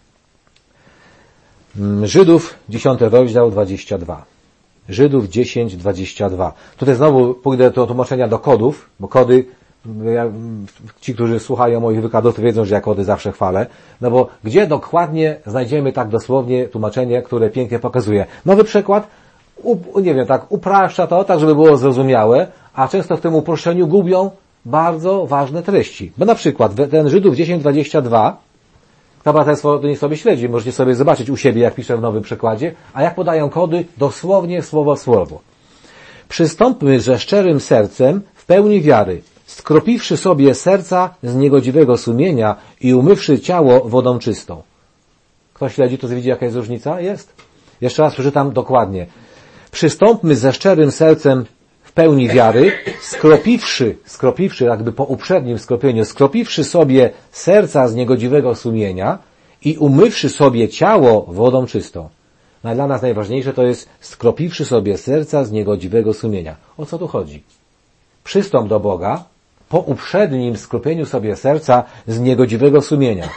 Żydów, dziesiąty rozdział, dwadzieścia dwa. Żydów dziesięć, dwadzieścia dwa. Tutaj znowu pójdę do tłumaczenia do kodów, bo kody, ja, ci, którzy słuchają moich wykładów, to wiedzą, że ja kody zawsze chwalę. No bo gdzie dokładnie znajdziemy tak dosłownie tłumaczenie, które pięknie pokazuje? Nowy przykład, u, nie wiem, tak upraszcza to, tak żeby było zrozumiałe, a często w tym uproszczeniu gubią bardzo ważne treści. Bo na przykład ten Żydów dziesięć, dwadzieścia dwa, braterstwo to niech sobie śledzi, możecie sobie zobaczyć u siebie, jak piszę w nowym przekładzie, a jak podają kody dosłownie słowo w słowo. Przystąpmy ze szczerym sercem w pełni wiary, skropiwszy sobie serca z niegodziwego sumienia i umywszy ciało wodą czystą. Ktoś śledzi, to widzi, jaka jest różnica? Jest. Jeszcze raz przeczytam dokładnie. Przystąpmy ze szczerym sercem w pełni wiary, skropiwszy, skropiwszy jakby po uprzednim skropieniu, skropiwszy sobie serca z niegodziwego sumienia i umywszy sobie ciało wodą czystą. No, dla nas najważniejsze to jest skropiwszy sobie serca z niegodziwego sumienia. O co tu chodzi? Przystąp do Boga po uprzednim skropieniu sobie serca z niegodziwego sumienia.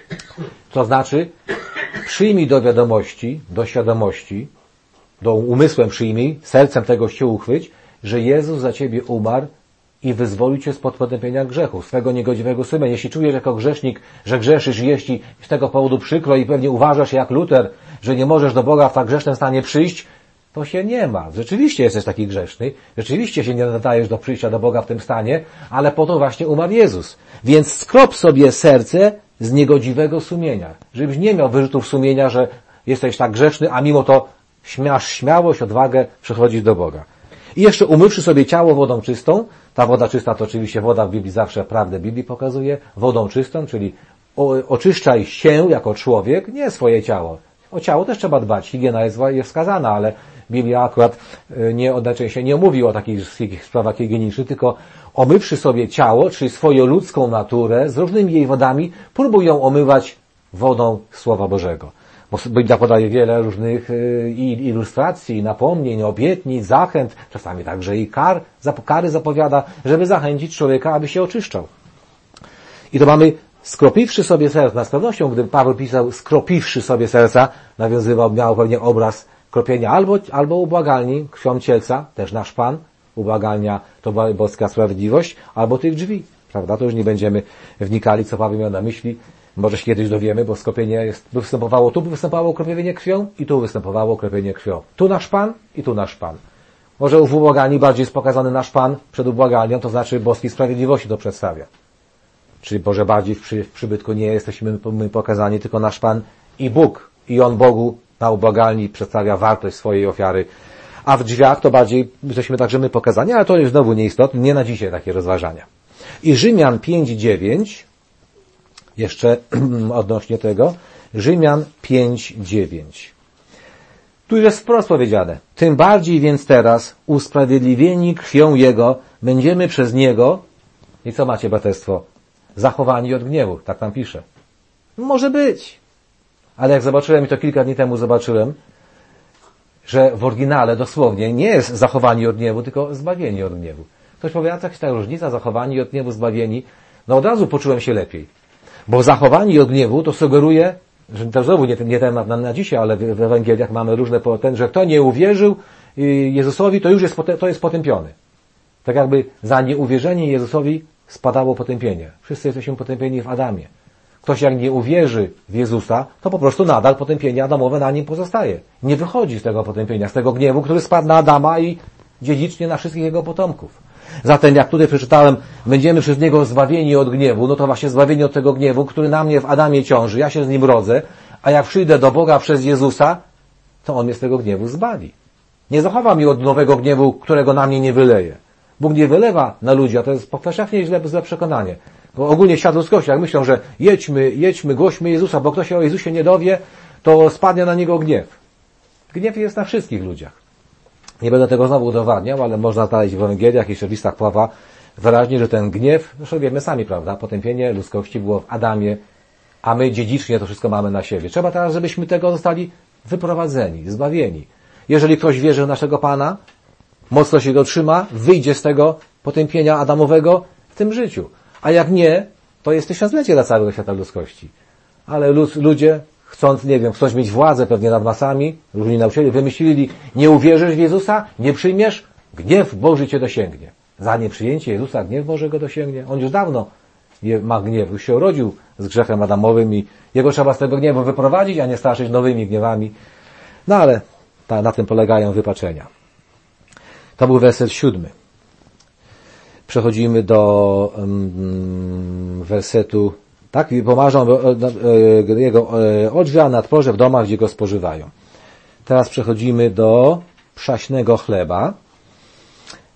To znaczy, przyjmij do wiadomości, do świadomości, do umysłem przyjmij, sercem tego się uchwyć, że Jezus za ciebie umarł i wyzwolił cię spod potępienia grzechu, swego niegodziwego sumienia. Jeśli czujesz jako grzesznik, że grzeszysz, jeśli z tego powodu przykro i pewnie uważasz jak Luter, że nie możesz do Boga w tak grzesznym stanie przyjść, to się nie ma. Rzeczywiście jesteś taki grzeszny, rzeczywiście się nie nadajesz do przyjścia do Boga w tym stanie, ale po to właśnie umarł Jezus. Więc skrop sobie serce z niegodziwego sumienia, żebyś nie miał wyrzutów sumienia, że jesteś tak grzeszny, a mimo to masz śmiałość, odwagę przychodzić do Boga. I jeszcze umywszy sobie ciało wodą czystą, ta woda czysta to oczywiście woda w Biblii zawsze prawdę Biblii pokazuje, wodą czystą, czyli oczyszczaj się jako człowiek, nie swoje ciało. O ciało też trzeba dbać, higiena jest wskazana, ale Biblia akurat nie, najczęściej nie mówi o takich sprawach higienicznych, tylko omywszy sobie ciało, czyli swoją ludzką naturę z różnymi jej wodami, próbuj ją omywać wodą Słowa Bożego. Bo Biblia podaje wiele różnych ilustracji, napomnień, obietnic, zachęt, czasami także i kar, kary zapowiada, żeby zachęcić człowieka, aby się oczyszczał. I to mamy skropiwszy sobie serca. Z pewnością, gdy Paweł pisał skropiwszy sobie serca, nawiązywał, miał pewnie obraz kropienia albo, albo ubłagalni krwią cielca, też nasz Pan, ubłagalnia to boska sprawiedliwość, albo tych drzwi, prawda? To już nie będziemy wnikali, co Paweł miał na myśli. Może się kiedyś dowiemy, bo skropienie jest, by występowało, tu by występowało kropienie krwią i tu występowało kropienie krwią. Tu nasz Pan i tu nasz Pan. Może w ubłagalni bardziej jest pokazany nasz Pan przed ubłagalnią, to znaczy boskiej sprawiedliwości to przedstawia. Czyli może bardziej w, przy, w przybytku nie jesteśmy my pokazani, tylko nasz Pan i Bóg. I On Bogu na ubłagalni przedstawia wartość swojej ofiary. A w drzwiach to bardziej jesteśmy także my pokazani, ale to jest znowu nieistotne, nie na dzisiaj takie rozważania. I Rzymian pięć dziewięć, jeszcze odnośnie tego, Rzymian pięć dziewięć. Tu jest wprost powiedziane, tym bardziej więc teraz, usprawiedliwieni krwią Jego, będziemy przez Niego, i co macie, braterstwo? Zachowani od gniewu, tak tam pisze. Może być. Ale jak zobaczyłem, i to kilka dni temu zobaczyłem, że w oryginale dosłownie nie jest zachowani od gniewu, tylko zbawieni od gniewu. Ktoś powie, a jakaś ta różnica, zachowani od gniewu, zbawieni. No od razu poczułem się lepiej. Bo zachowani od gniewu to sugeruje, że to znowu nie, nie temat na, na dzisiaj, ale w, w Ewangeliach mamy różne ten, że kto nie uwierzył Jezusowi, to już jest, to jest potępiony. Tak jakby za nieuwierzenie Jezusowi spadało potępienie. Wszyscy jesteśmy potępieni w Adamie. Ktoś jak nie uwierzy w Jezusa, to po prostu nadal potępienie Adamowe na nim pozostaje. Nie wychodzi z tego potępienia, z tego gniewu, który spadł na Adama i dziedzicznie na wszystkich jego potomków. Zatem jak tutaj przeczytałem, będziemy przez Niego zbawieni od gniewu, no to właśnie zbawieni od tego gniewu, który na mnie w Adamie ciąży, ja się z nim rodzę, a jak przyjdę do Boga przez Jezusa, to On mnie z tego gniewu zbawi. Nie zachowa mi od nowego gniewu, którego na mnie nie wyleje. Bóg nie wylewa na ludzi, a to jest powszechnie źle, złe przekonanie. Bo ogólnie świat ludzkości, jak myślą, że jedźmy, jedźmy, głośmy Jezusa, bo kto się o Jezusie nie dowie, to spadnie na Niego gniew. Gniew jest na wszystkich ludziach. Nie będę tego znowu udowadniał, ale można znaleźć w Ewangeliach i w listach Pawła wyraźnie, że ten gniew, zresztą wiemy sami, prawda, potępienie ludzkości było w Adamie, a my dziedzicznie to wszystko mamy na siebie. Trzeba teraz, żebyśmy tego zostali wyprowadzeni, zbawieni. Jeżeli ktoś wierzy w naszego Pana, mocno się go trzyma, wyjdzie z tego potępienia adamowego w tym życiu. A jak nie, to jest tysiąclecie dla całego świata ludzkości. Ale lud, ludzie, chcąc, nie wiem, chcąc mieć władzę pewnie nad masami, różni nauczyciele, wymyślili, nie uwierzysz w Jezusa, nie przyjmiesz, gniew Boży cię dosięgnie. Za nieprzyjęcie Jezusa gniew Boży go dosięgnie. On już dawno nie ma gniewu, już się urodził z grzechem adamowym i jego trzeba z tego gniewu wyprowadzić, a nie straszyć nowymi gniewami. No ale ta, na tym polegają wypaczenia. To był werset siódmy. Przechodzimy do um, wersetu, tak, pomarzą e, jego e, odrzwia na tworze w domach, gdzie go spożywają. Teraz przechodzimy do przaśnego chleba.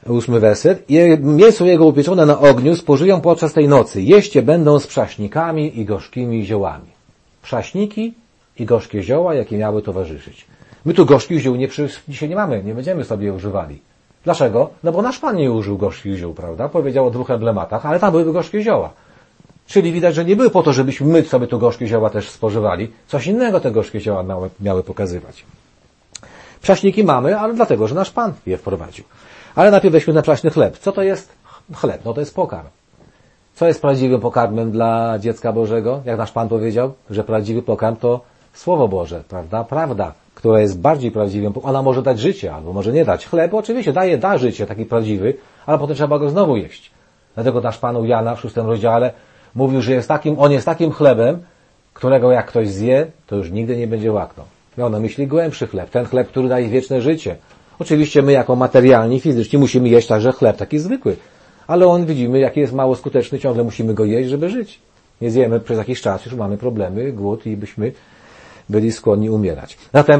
Ósmy werset. I mięso jego upieczone na ogniu spożyją podczas tej nocy. Jeście będą z przaśnikami i gorzkimi ziołami. Przaśniki i gorzkie zioła, jakie miały towarzyszyć. My tu gorzkich ziół nie, dzisiaj nie mamy, nie będziemy sobie używali. Dlaczego? No bo nasz Pan nie użył gorzkich ziół, prawda? Powiedział o dwóch emblematach, ale tam były gorzkie zioła. Czyli widać, że nie były po to, żebyśmy my sobie tu gorzkie zioła też spożywali. Coś innego te gorzkie zioła miały, miały pokazywać. Przaśniki mamy, ale dlatego, że nasz Pan je wprowadził. Ale najpierw weźmy ten przaśny chleb. Co to jest chleb? No to jest pokarm. Co jest prawdziwym pokarmem dla dziecka Bożego? Jak nasz Pan powiedział, że prawdziwy pokarm to Słowo Boże, prawda? Prawda, która jest bardziej prawdziwym. Ona może dać życie, albo może nie dać. Chleb oczywiście daje, da życie, taki prawdziwy, ale potem trzeba go znowu jeść. Dlatego nasz Pan u Jana w szóstym rozdziale mówił, że jest takim, on jest takim chlebem, którego jak ktoś zje, to już nigdy nie będzie łaknął. Miał na myśli głębszy chleb, ten chleb, który daje wieczne życie. Oczywiście my jako materialni, fizyczni musimy jeść także chleb taki zwykły. Ale on, widzimy, jaki jest mało skuteczny, ciągle musimy go jeść, żeby żyć. Nie zjemy przez jakiś czas, już mamy problemy, głód i byśmy byli skłonni umierać. Zatem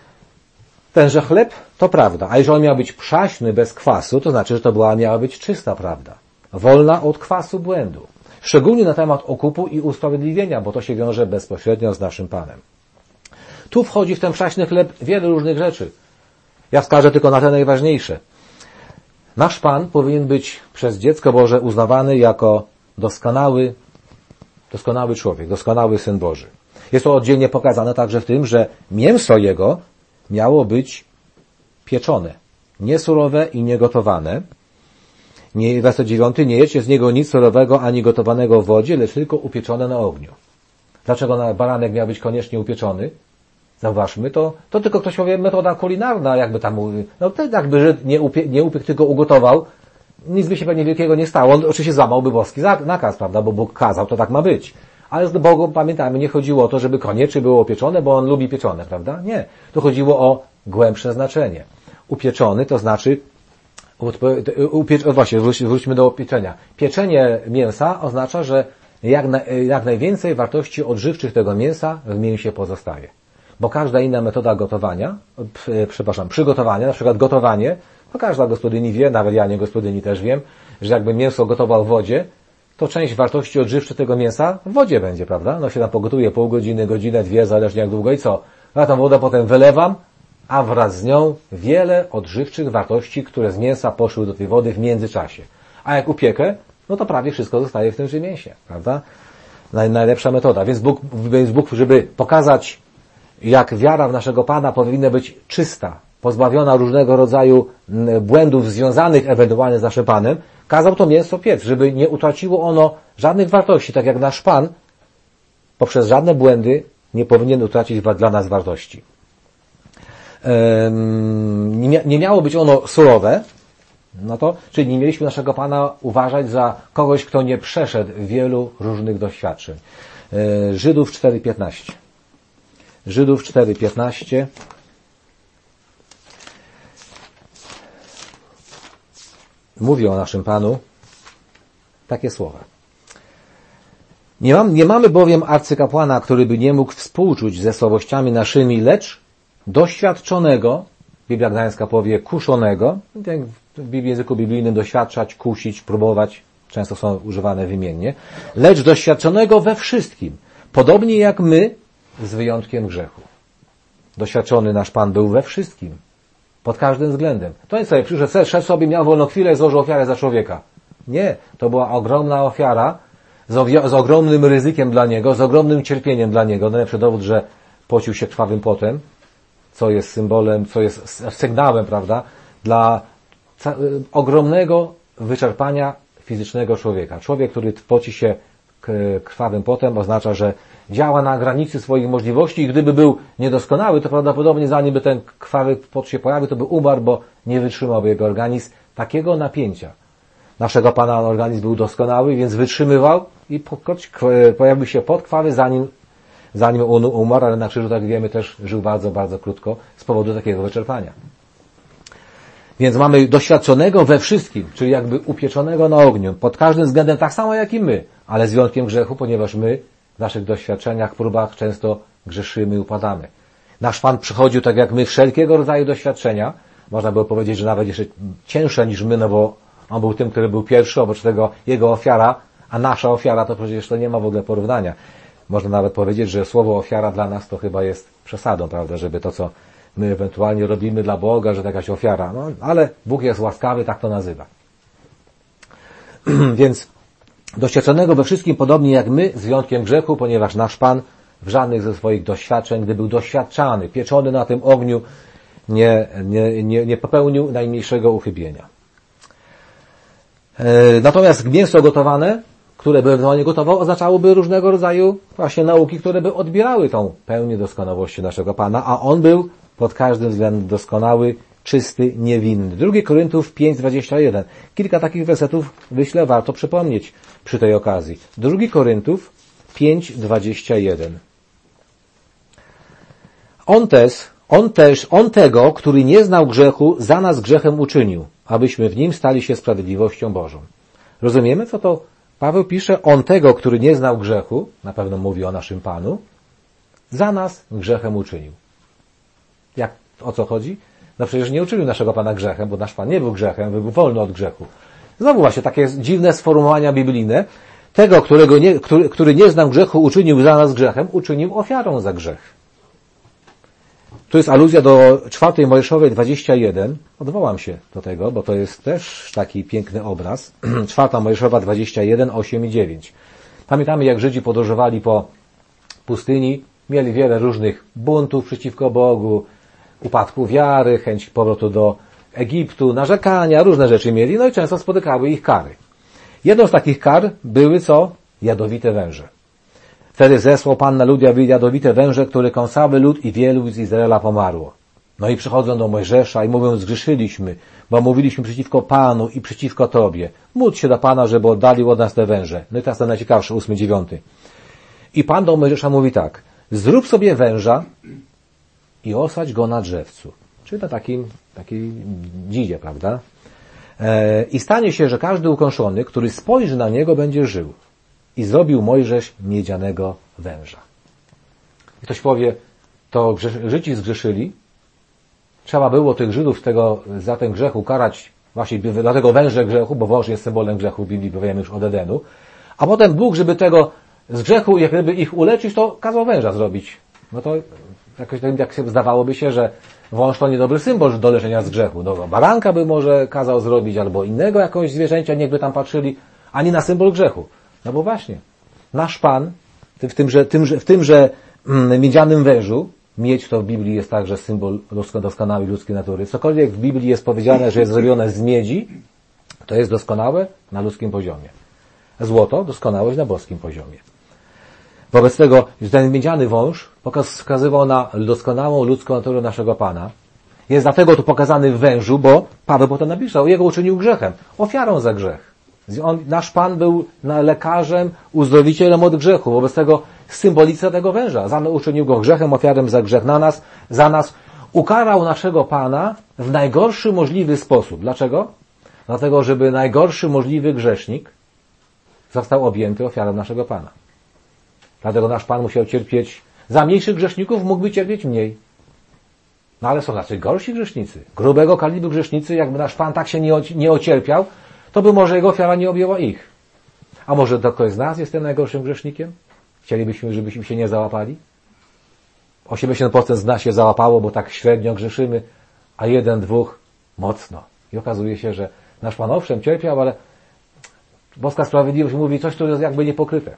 tenże chleb to prawda, a jeżeli on miał być przaśny bez kwasu, to znaczy, że to była, miała być czysta prawda. Wolna od kwasu błędu. Szczególnie na temat okupu i usprawiedliwienia, bo to się wiąże bezpośrednio z naszym Panem. Tu wchodzi w ten przaśny chleb wiele różnych rzeczy. Ja wskażę tylko na te najważniejsze. Nasz Pan powinien być przez dziecko Boże uznawany jako doskonały, doskonały człowiek, doskonały Syn Boży. Jest to oddzielnie pokazane także w tym, że mięso Jego miało być pieczone, nie surowe i nie gotowane. Nie, werset dziewiąty, nie jecie z niego nic surowego ani gotowanego w wodzie, lecz tylko upieczone na ogniu. Dlaczego baranek miał być koniecznie upieczony? Zauważmy, to, to tylko ktoś powie metoda kulinarna, jakby tam, no to jakby Żyd nie, upie, nie upiekł, tylko ugotował, nic by się pewnie wielkiego nie stało. On oczywiście złamałby boski nakaz, prawda, bo Bóg kazał, to tak ma być. Ale z Bogu, pamiętajmy, nie chodziło o to, żeby koniecznie było pieczone, bo On lubi pieczone, prawda? Nie. To chodziło o głębsze znaczenie. Upieczony to znaczy, upiecz, właśnie, wróć, wróćmy do pieczenia. Pieczenie mięsa oznacza, że jak, na, jak najwięcej wartości odżywczych tego mięsa w mięsie pozostaje. Bo każda inna metoda gotowania, przepraszam, przygotowania, na przykład gotowanie, to każda gospodyni wie, nawet ja nie gospodyni też wiem, że jakby mięso gotował w wodzie, to część wartości odżywczych tego mięsa w wodzie będzie, prawda? No się tam pogotuje pół godziny, godzinę, dwie, zależnie jak długo i co. Ja tą wodę potem wylewam, a wraz z nią wiele odżywczych wartości, które z mięsa poszły do tej wody w międzyczasie. A jak upiekę, no to prawie wszystko zostaje w tymże mięsie, prawda? Najlepsza metoda. Więc Bóg, więc Bóg, żeby pokazać, jak wiara w naszego Pana powinna być czysta, pozbawiona różnego rodzaju błędów związanych ewentualnie z naszym Panem, kazał to mięso piec, żeby nie utraciło ono żadnych wartości, tak jak nasz Pan poprzez żadne błędy nie powinien utracić dla nas wartości. Nie miało być ono surowe, no to, czyli nie mieliśmy naszego Pana uważać za kogoś, kto nie przeszedł wielu różnych doświadczeń. Żydów cztery piętnaście. Żydów cztery piętnaście. Mówi o naszym Panu takie słowa. Nie, mam, nie mamy bowiem arcykapłana, który by nie mógł współczuć ze słabościami naszymi, lecz doświadczonego, Biblia Gdańska powie kuszonego, w języku biblijnym doświadczać, kusić, próbować, często są używane wymiennie, lecz doświadczonego we wszystkim, podobnie jak my, z wyjątkiem grzechu. Doświadczony nasz Pan był we wszystkim, pod każdym względem. To nie sobie przyszedł, szedł sobie, miał wolną chwilę i złożył ofiarę za człowieka. Nie, to była ogromna ofiara, z, z ogromnym ryzykiem dla niego, z ogromnym cierpieniem dla niego. Najlepszy dowód, że pocił się krwawym potem, co jest symbolem, co jest sygnałem, prawda, dla ogromnego wyczerpania fizycznego człowieka. Człowiek, który poci się krwawym potem, oznacza, że działa na granicy swoich możliwości i gdyby był niedoskonały, to prawdopodobnie zanim by ten krwawy pot się pojawił, to by umarł, bo nie wytrzymałby jego organizm takiego napięcia. Naszego Pana organizm był doskonały, więc wytrzymywał i pojawił się pot krwawy, zanim, zanim on umarł, ale na krzyżu, tak wiemy, też żył bardzo, bardzo krótko z powodu takiego wyczerpania. Więc mamy doświadczonego we wszystkim, czyli jakby upieczonego na ogniu, pod każdym względem tak samo jak i my, ale z wyjątkiem grzechu, ponieważ my w naszych doświadczeniach, próbach często grzeszymy i upadamy. Nasz Pan przychodził tak jak my wszelkiego rodzaju doświadczenia, można było powiedzieć, że nawet jeszcze cięższe niż my, no bo on był tym, który był pierwszy, oprócz tego jego ofiara, a nasza ofiara to przecież to nie ma w ogóle porównania. Można nawet powiedzieć, że słowo ofiara dla nas to chyba jest przesadą, prawda, żeby to, co my ewentualnie robimy dla Boga, że to jakaś ofiara. No, ale Bóg jest łaskawy, tak to nazywa. Więc doświadczonego we wszystkim podobnie jak my, z wyjątkiem grzechu, ponieważ nasz Pan w żadnych ze swoich doświadczeń, gdy był doświadczany, pieczony na tym ogniu, nie, nie, nie, nie popełnił najmniejszego uchybienia. Natomiast mięso gotowane, które by ewentualnie gotował, oznaczałoby różnego rodzaju właśnie nauki, które by odbierały tą pełnię doskonałości naszego Pana, a On był pod każdym względem doskonały, czysty, niewinny. drugi Koryntów pięć, dwadzieścia jeden. Kilka takich wersetów, myślę, warto przypomnieć przy tej okazji. drugi Koryntów pięć, dwadzieścia jeden. On też, on też, on tego, który nie znał grzechu, za nas grzechem uczynił, abyśmy w nim stali się sprawiedliwością Bożą. Rozumiemy, co to Paweł pisze? On tego, który nie znał grzechu, na pewno mówi o naszym Panu, za nas grzechem uczynił. Jak, o co chodzi? No przecież nie uczynił naszego Pana grzechem, bo nasz Pan nie był grzechem, był wolny od grzechu. Znowu właśnie takie dziwne sformułowania biblijne. Tego, którego nie, który, który nie znał grzechu, uczynił za nas grzechem, uczynił ofiarą za grzech. Tu jest aluzja do czwartej Mojżeszowej dwadzieścia jeden. Odwołam się do tego, bo to jest też taki piękny obraz. czwarta Mojżeszowa dwadzieścia jeden, osiem i dziewięć. Pamiętamy, jak Żydzi podróżowali po pustyni, mieli wiele różnych buntów przeciwko Bogu, upadku wiary, chęć powrotu do Egiptu, narzekania, różne rzeczy mieli, no i często spotykały ich kary. Jedną z takich kar były co? Jadowite węże. Wtedy zesłał Pan na lud jadowite węże, które kąsały lud i wielu z Izraela pomarło. No i przychodzą do Mojżesza i mówią, zgrzeszyliśmy, bo mówiliśmy przeciwko Panu i przeciwko Tobie. Módl się do Pana, żeby oddalił od nas te węże. No i teraz to najciekawsze, ósmy, dziewiąty. I Pan do Mojżesza mówi tak, zrób sobie węża i osadź go na drzewcu. Czyli na takim, takiej dzidzie, prawda? E, I stanie się, że każdy ukąszony, który spojrzy na niego, będzie żył. I zrobił Mojżesz miedzianego węża. I ktoś powie, to Żydzi zgrzeszyli, trzeba było tych Żydów tego, za ten grzech ukarać właśnie dlatego węże grzechu, bo wąż jest symbolem grzechu w Biblii, bo wiemy już od Edenu, a potem Bóg, żeby tego z grzechu, jak gdyby ich uleczyć, to kazał węża zrobić. No to jakoś jak się zdawałoby się, że wąż to niedobry symbol do leczenia z grzechu. No, baranka by może kazał zrobić, albo innego jakiegoś zwierzęcia, niechby tam patrzyli, ani na symbol grzechu. No bo właśnie, nasz Pan w tymże, tymże, w tymże mm, miedzianym wężu, miedź to w Biblii jest także symbol doskonałej ludzkiej natury. Cokolwiek w Biblii jest powiedziane, że jest zrobione z miedzi, to jest doskonałe na ludzkim poziomie. Złoto, doskonałość na boskim poziomie. Wobec tego ten miedziany wąż wskazywał na doskonałą ludzką naturę naszego Pana. Jest dlatego tu pokazany w wężu, bo Paweł potem napisał, jego uczynił grzechem, ofiarą za grzech. On, nasz Pan był lekarzem, uzdrowicielem od grzechu. Wobec tego symbolica tego węża. Za uczynił go grzechem, ofiarą za grzech na nas, za nas. Ukarał naszego Pana w najgorszy możliwy sposób. Dlaczego? Dlatego, żeby najgorszy możliwy grzesznik został objęty ofiarą naszego Pana. Dlatego nasz Pan musiał cierpieć. Za mniejszych grzeszników mógłby cierpieć mniej. No ale są tacy gorsi grzesznicy. Grubego kalibru grzesznicy, jakby nasz Pan tak się nie, nie ocierpiał, to by może jego ofiara nie objęła ich. A może to ktoś z nas jest tym najgorszym grzesznikiem? Chcielibyśmy, żebyśmy się nie załapali? osiemdziesiąt procent z nas się załapało, bo tak średnio grzeszymy, a jeden, dwóch mocno. I okazuje się, że nasz Pan owszem cierpiał, ale boska sprawiedliwość mówi coś, co jest jakby niepokryte.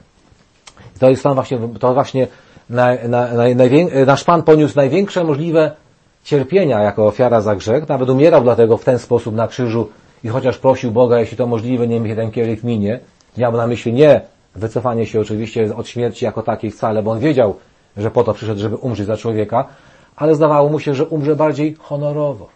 To jest tam właśnie, to właśnie na, na, na, najwię... nasz Pan poniósł największe możliwe cierpienia jako ofiara za grzech. Nawet umierał dlatego w ten sposób na krzyżu i chociaż prosił Boga, jeśli to możliwe, niech mi ten kielich minie. Miał na myśli nie wycofanie się oczywiście od śmierci jako takiej wcale, bo on wiedział, że po to przyszedł, żeby umrzeć za człowieka, ale zdawało mu się, że umrze bardziej honorowo.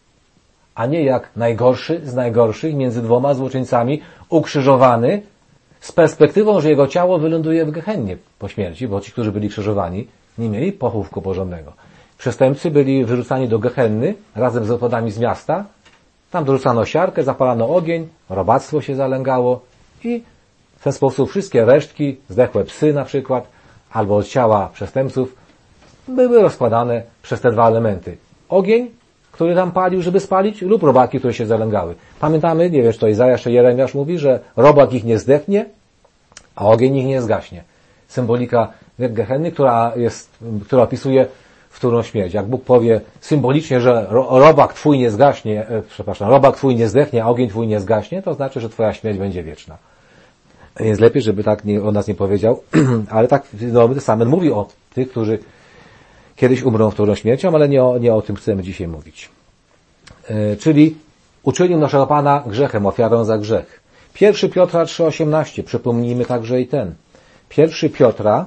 A nie jak najgorszy z najgorszych między dwoma złoczyńcami, ukrzyżowany, z perspektywą, że jego ciało wyląduje w Gehennie po śmierci, bo ci, którzy byli krzyżowani, nie mieli pochówku porządnego. Przestępcy byli wyrzucani do Gehenny razem z odpadami z miasta. Tam dorzucano siarkę, zapalano ogień, robactwo się zalęgało i w ten sposób wszystkie resztki, zdechłe psy na przykład, albo od ciała przestępców, były rozkładane przez te dwa elementy. Ogień, który tam palił, żeby spalić, lub robaki, które się zalęgały. Pamiętamy, nie wiesz, to Izajasz czy Jeremiasz mówi, że robak ich nie zdechnie, a ogień ich nie zgaśnie. Symbolika Gehenny, która jest, która opisuje wtórną śmierć. Jak Bóg powie symbolicznie, że robak twój nie zgaśnie, e, przepraszam, robak twój nie zdechnie, a ogień twój nie zgaśnie, to znaczy, że twoja śmierć będzie wieczna. Więc lepiej, żeby tak nie, o nas nie powiedział, ale tak Nowy Testament mówi o tych, którzy kiedyś umrą wtórną śmiercią, ale nie o, nie o tym chcemy dzisiaj mówić. E, czyli uczynił naszego Pana grzechem, ofiarą za grzech. Pierwszy Piotra trzy osiemnaście, przypomnijmy także i ten. Pierwszy Piotra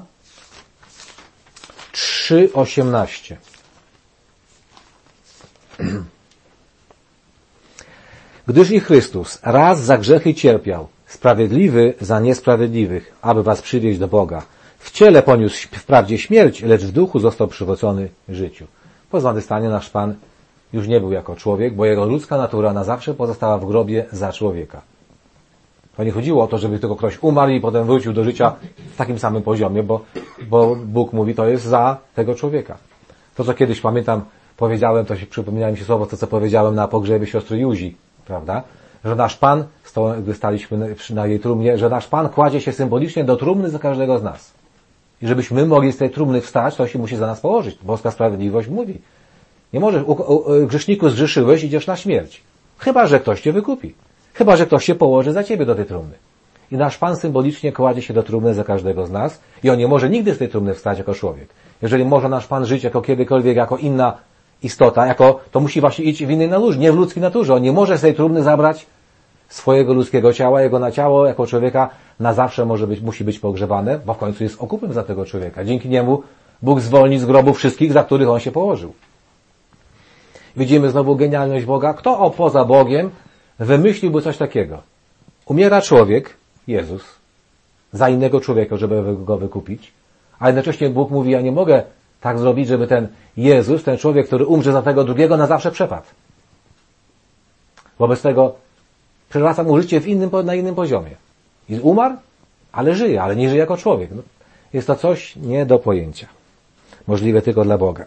trzy osiemnaście. Gdyż i Chrystus raz za grzechy cierpiał, sprawiedliwy za niesprawiedliwych, aby was przywieźć do Boga. W ciele poniósł wprawdzie śmierć, lecz w duchu został przywrócony życiu. Po zmartwychwstaniu nasz Pan już nie był jako człowiek, bo jego ludzka natura na zawsze pozostała w grobie za człowieka. To nie chodziło o to, żeby tylko ktoś umarł i potem wrócił do życia w takim samym poziomie, bo, bo Bóg mówi, to jest za tego człowieka. To, co kiedyś pamiętam, powiedziałem, to się przypomina mi się słowo, to co powiedziałem na pogrzebie siostry Józi, prawda? Że nasz Pan, gdy staliśmy na jej trumnie, że nasz Pan kładzie się symbolicznie do trumny za każdego z nas. I żebyśmy mogli z tej trumny wstać, to się musi za nas położyć. Boska sprawiedliwość mówi. Nie możesz, u, u, grzeszniku zgrzeszyłeś, idziesz na śmierć. Chyba że ktoś cię wykupi. Chyba że ktoś się położy za ciebie do tej trumny. I nasz Pan symbolicznie kładzie się do trumny za każdego z nas i on nie może nigdy z tej trumny wstać jako człowiek. Jeżeli może nasz Pan żyć jako kiedykolwiek, jako inna istota, jako, to musi właśnie iść w innej naturze, nie w ludzkiej naturze. On nie może z tej trumny zabrać swojego ludzkiego ciała, jego na ciało jako człowieka na zawsze może być, musi być pogrzebane, bo w końcu jest okupem za tego człowieka. Dzięki niemu Bóg zwolni z grobu wszystkich, za których on się położył. Widzimy znowu genialność Boga. Kto o poza Bogiem wymyśliłby coś takiego? Umiera człowiek, Jezus, za innego człowieka, żeby go wykupić, a jednocześnie Bóg mówi, ja nie mogę tak zrobić, żeby ten Jezus, ten człowiek, który umrze za tego drugiego, na zawsze przepadł. Wobec tego przywraca mu życie w innym, na innym poziomie. I umarł, ale żyje, ale nie żyje jako człowiek. No, jest to coś nie do pojęcia. Możliwe tylko dla Boga.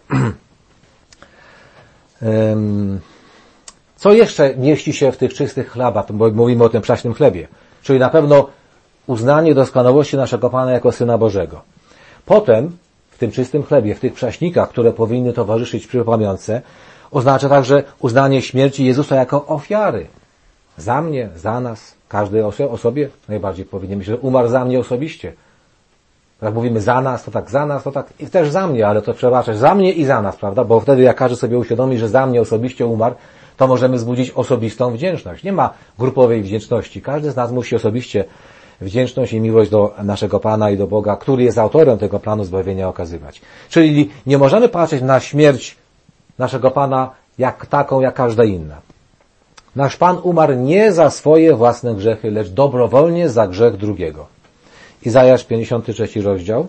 Co jeszcze mieści się w tych czystych chlebach, bo mówimy o tym przaśnym chlebie? Czyli na pewno uznanie doskonałości naszego Pana jako Syna Bożego. Potem w tym czystym chlebie, w tych przaśnikach, które powinny towarzyszyć przy pamiątce, oznacza także uznanie śmierci Jezusa jako ofiary. Za mnie, za nas, każdej osobie najbardziej powinien myśleć, że umarł za mnie osobiście. Jak mówimy za nas, to tak za nas, to tak i też za mnie, ale to przebaczać za mnie i za nas, prawda? Bo wtedy jak każdy sobie uświadomi, że za mnie osobiście umarł, to możemy wzbudzić osobistą wdzięczność. Nie ma grupowej wdzięczności. Każdy z nas musi osobiście wdzięczność i miłość do naszego Pana i do Boga, który jest autorem tego planu zbawienia, okazywać. Czyli nie możemy patrzeć na śmierć naszego Pana jak taką, jak każda inna. Nasz Pan umarł nie za swoje własne grzechy, lecz dobrowolnie za grzech drugiego. Izajasz pięćdziesiąty trzeci rozdział.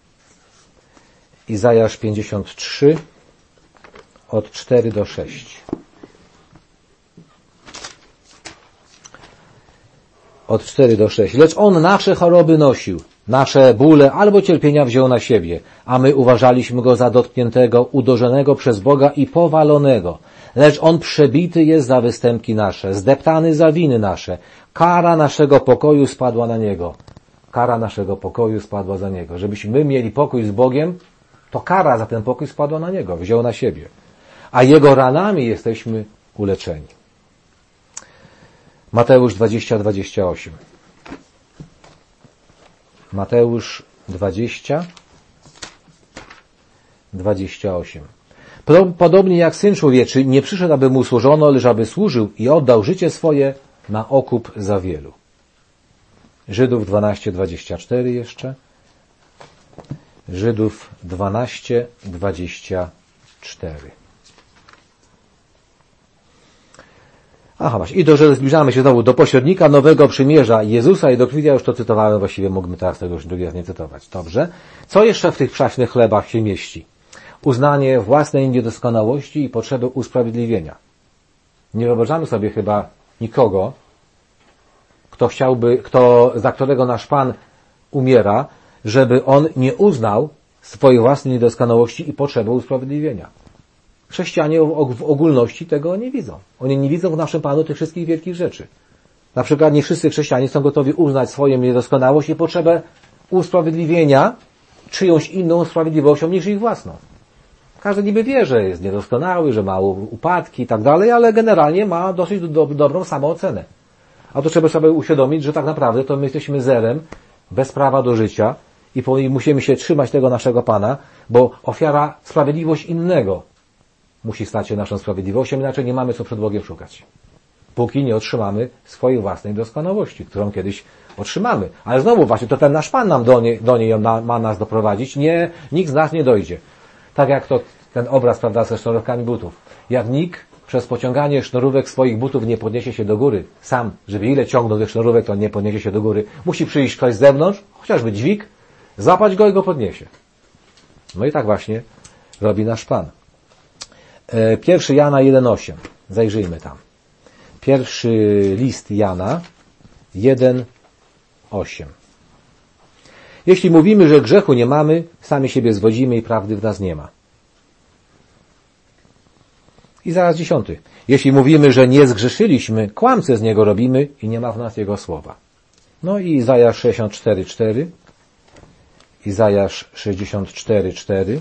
Izajasz pięćdziesiąt trzy od cztery do sześciu. Od cztery do sześciu. Lecz On nasze choroby nosił, nasze bóle albo cierpienia wziął na siebie, a my uważaliśmy Go za dotkniętego, uderzonego przez Boga i powalonego. Lecz On przebity jest za występki nasze, zdeptany za winy nasze. Kara naszego pokoju spadła na Niego. Kara naszego pokoju spadła za Niego. Żebyśmy my mieli pokój z Bogiem, to kara za ten pokój spadła na Niego, wziął na siebie. A Jego ranami jesteśmy uleczeni. Mateusz dwadzieścia, dwadzieścia osiem. Mateusz dwadzieścia, dwadzieścia osiem. Podobnie jak Syn Człowieczy nie przyszedł, aby Mu służono, lecz aby służył i oddał życie swoje na okup za wielu. Żydów dwanaście, dwadzieścia cztery jeszcze. Żydów dwanaście, dwadzieścia cztery. Aha, właśnie. I do, że zbliżamy się znowu do pośrednika nowego przymierza Jezusa i do krwi, ja już to cytowałem, właściwie mógłbym teraz tego już drugi raz nie cytować. Dobrze. Co jeszcze w tych przaśnych chlebach się mieści? Uznanie własnej niedoskonałości i potrzeby usprawiedliwienia. Nie wyobrażamy sobie chyba nikogo, kto chciałby, kto, za którego nasz Pan umiera, żeby on nie uznał swojej własnej niedoskonałości i potrzeby usprawiedliwienia. Chrześcijanie w ogólności tego nie widzą. Oni nie widzą w naszym Panu tych wszystkich wielkich rzeczy. Na przykład nie wszyscy chrześcijanie są gotowi uznać swoją niedoskonałość i potrzebę usprawiedliwienia czyjąś inną sprawiedliwością niż ich własną. Każdy niby wie, że jest niedoskonały, że ma upadki i tak dalej, ale generalnie ma dosyć do, dobrą samoocenę. A to trzeba sobie uświadomić, że tak naprawdę to my jesteśmy zerem, bez prawa do życia i musimy się trzymać tego naszego Pana, bo ofiara sprawiedliwość innego musi stać się naszą sprawiedliwością, inaczej nie mamy co przed Bogiem szukać. Póki nie otrzymamy swojej własnej doskonałości, którą kiedyś otrzymamy. Ale znowu właśnie, to ten nasz Pan nam do niej, do niej ma nas doprowadzić. Nie, nikt z nas nie dojdzie. Tak jak to ten obraz, prawda, ze sznurówkami butów. Jak nikt przez pociąganie sznurówek swoich butów nie podniesie się do góry, sam, żeby ile ciągnął tych sznurówek, to nie podniesie się do góry. Musi przyjść ktoś z zewnątrz, chociażby dźwig, złapać go i go podniesie. No i tak właśnie robi nasz Pan. Pierwszy Jana jeden osiem. Zajrzyjmy tam. Pierwszy list Jana jeden osiem. Jeśli mówimy, że grzechu nie mamy, sami siebie zwodzimy i prawdy w nas nie ma. I zaraz dziesiąty. Jeśli mówimy, że nie zgrzeszyliśmy, kłamcę z niego robimy i nie ma w nas jego słowa. No i Izajasz sześćdziesiąt cztery cztery. Izajasz sześćdziesiąt cztery cztery.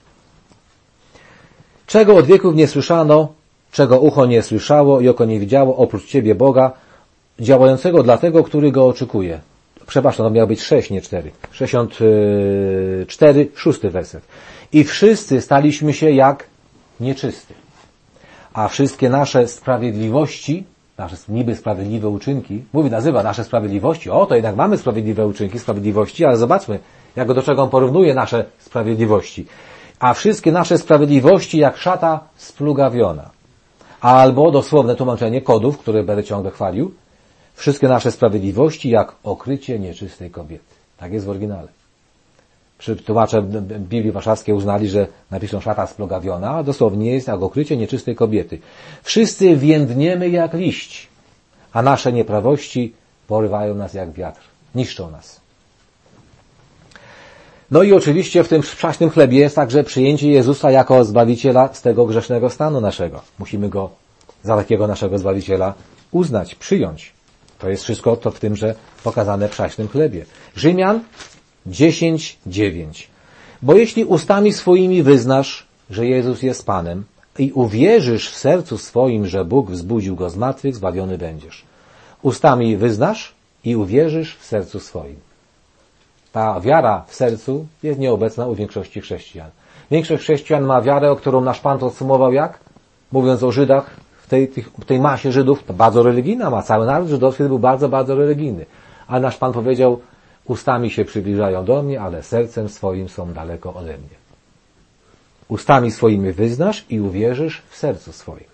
Czego od wieków nie słyszano, czego ucho nie słyszało i oko nie widziało, oprócz Ciebie, Boga, działającego dla tego, który Go oczekuje. Przepraszam, to miało być sześć, nie cztery. sześćdziesiąt cztery, szósty werset. I wszyscy staliśmy się jak nieczysty. A wszystkie nasze sprawiedliwości, nasze niby sprawiedliwe uczynki, mówi, nazywa nasze sprawiedliwości, o, to jednak mamy sprawiedliwe uczynki, sprawiedliwości, ale zobaczmy, jak do czego on porównuje nasze sprawiedliwości. A wszystkie nasze sprawiedliwości jak szata splugawiona. Albo dosłowne tłumaczenie kodów, które będę ciągle chwalił. Wszystkie nasze sprawiedliwości jak okrycie nieczystej kobiety. Tak jest w oryginale. Tłumacze Biblii Warszawskiej uznali, że napiszą szata splugawiona, a dosłownie jest jak okrycie nieczystej kobiety. Wszyscy więdniemy jak liść, a nasze nieprawości porywają nas jak wiatr. Niszczą nas. No i oczywiście w tym przaśnym chlebie jest także przyjęcie Jezusa jako Zbawiciela z tego grzesznego stanu naszego. Musimy Go za takiego naszego Zbawiciela uznać, przyjąć. To jest wszystko to w tymże pokazane przaśnym chlebie. Rzymian dziesięć dziewięć. Bo jeśli ustami swoimi wyznasz, że Jezus jest Panem i uwierzysz w sercu swoim, że Bóg wzbudził Go z martwych, zbawiony będziesz. Ustami wyznasz i uwierzysz w sercu swoim. Ta wiara w sercu jest nieobecna u większości chrześcijan. Większość chrześcijan ma wiarę, o którą nasz Pan podsumował jak? Mówiąc o Żydach, w tej, w tej masie Żydów, to bardzo religijna ma. Cały naród żydowski był bardzo, bardzo religijny. Ale nasz Pan powiedział, ustami się przybliżają do mnie, ale sercem swoim są daleko ode mnie. Ustami swoimi wyznasz i uwierzysz w sercu swoim.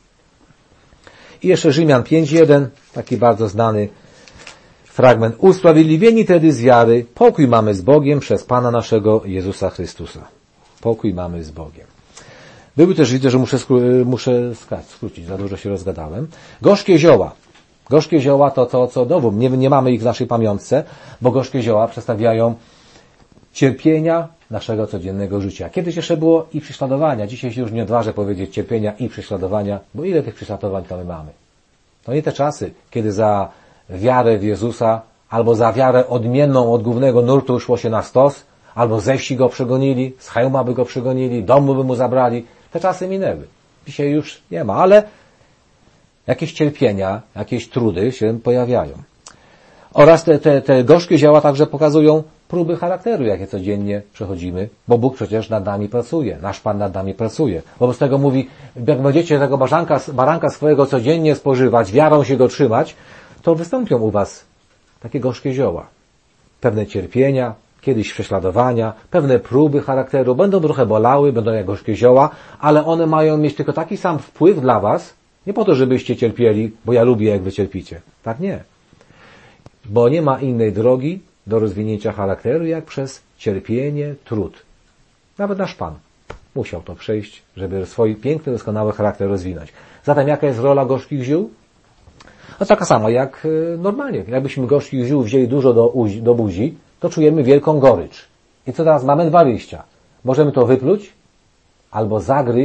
I jeszcze Rzymian pięć jeden, taki bardzo znany fragment. Usprawiedliwieni tedy z wiary, pokój mamy z Bogiem przez Pana naszego Jezusa Chrystusa. Pokój mamy z Bogiem. Były też, widzę, że muszę, skró- muszę skrócić, za dużo się rozgadałem. Gorzkie zioła. Gorzkie zioła to to, co dowód. Nie, nie mamy ich w naszej pamiątce, bo gorzkie zioła przedstawiają cierpienia naszego codziennego życia. Kiedyś jeszcze było i prześladowania. Dzisiaj się już nie odważę powiedzieć cierpienia i prześladowania, bo ile tych prześladowań to my mamy? To nie te czasy, kiedy za wiarę w Jezusa albo za wiarę odmienną od głównego nurtu szło się na stos, albo ze wsi go przegonili, z hełma by go przegonili, domu by mu zabrali. Te czasy minęły. Dzisiaj już nie ma, ale jakieś cierpienia, jakieś trudy się pojawiają. Oraz te, te, te gorzkie zioła także pokazują próby charakteru, jakie codziennie przechodzimy, bo Bóg przecież nad nami pracuje, nasz Pan nad nami pracuje. Wobec tego mówi, jak będziecie tego baranka, baranka swojego codziennie spożywać, wiarą się go trzymać, to wystąpią u was takie gorzkie zioła. Pewne cierpienia, kiedyś prześladowania, pewne próby charakteru, będą trochę bolały, będą jak gorzkie zioła, ale one mają mieć tylko taki sam wpływ dla was, nie po to, żebyście cierpieli, bo ja lubię, jak wy cierpicie. Tak nie. Bo nie ma innej drogi do rozwinięcia charakteru, jak przez cierpienie, trud. Nawet nasz Pan musiał to przejść, żeby swój piękny, doskonały charakter rozwinąć. Zatem jaka jest rola gorzkich ziół? No taka sama jak normalnie. Jakbyśmy gorzkich ziół wzięli dużo do, do buzi, to czujemy wielką gorycz. I co teraz? Mamy dwa wyjścia. Możemy to wypluć, albo zagryźć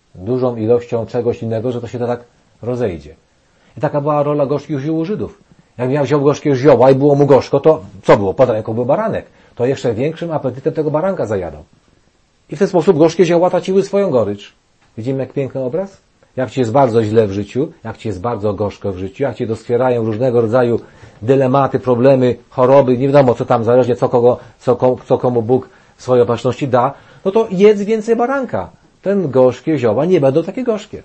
dużą ilością czegoś innego, że to się to tak rozejdzie. I taka była rola gorzkich ziół u Żydów. Jak miał wziął gorzkie zioła i było mu gorzko, to co było? Pod ręką był baranek. To jeszcze większym apetytem tego baranka zajadał. I w ten sposób gorzkie zioła traciły swoją gorycz. Widzimy, jak piękny obraz? Jak ci jest bardzo źle w życiu, jak ci jest bardzo gorzko w życiu, jak ci doskwierają różnego rodzaju dylematy, problemy, choroby, nie wiadomo co tam, zależnie co, kogo, co, co komu Bóg w swojej opatrzności da, no to jedz więcej baranka. Ten gorzkie zioła nie będą takie gorzkie.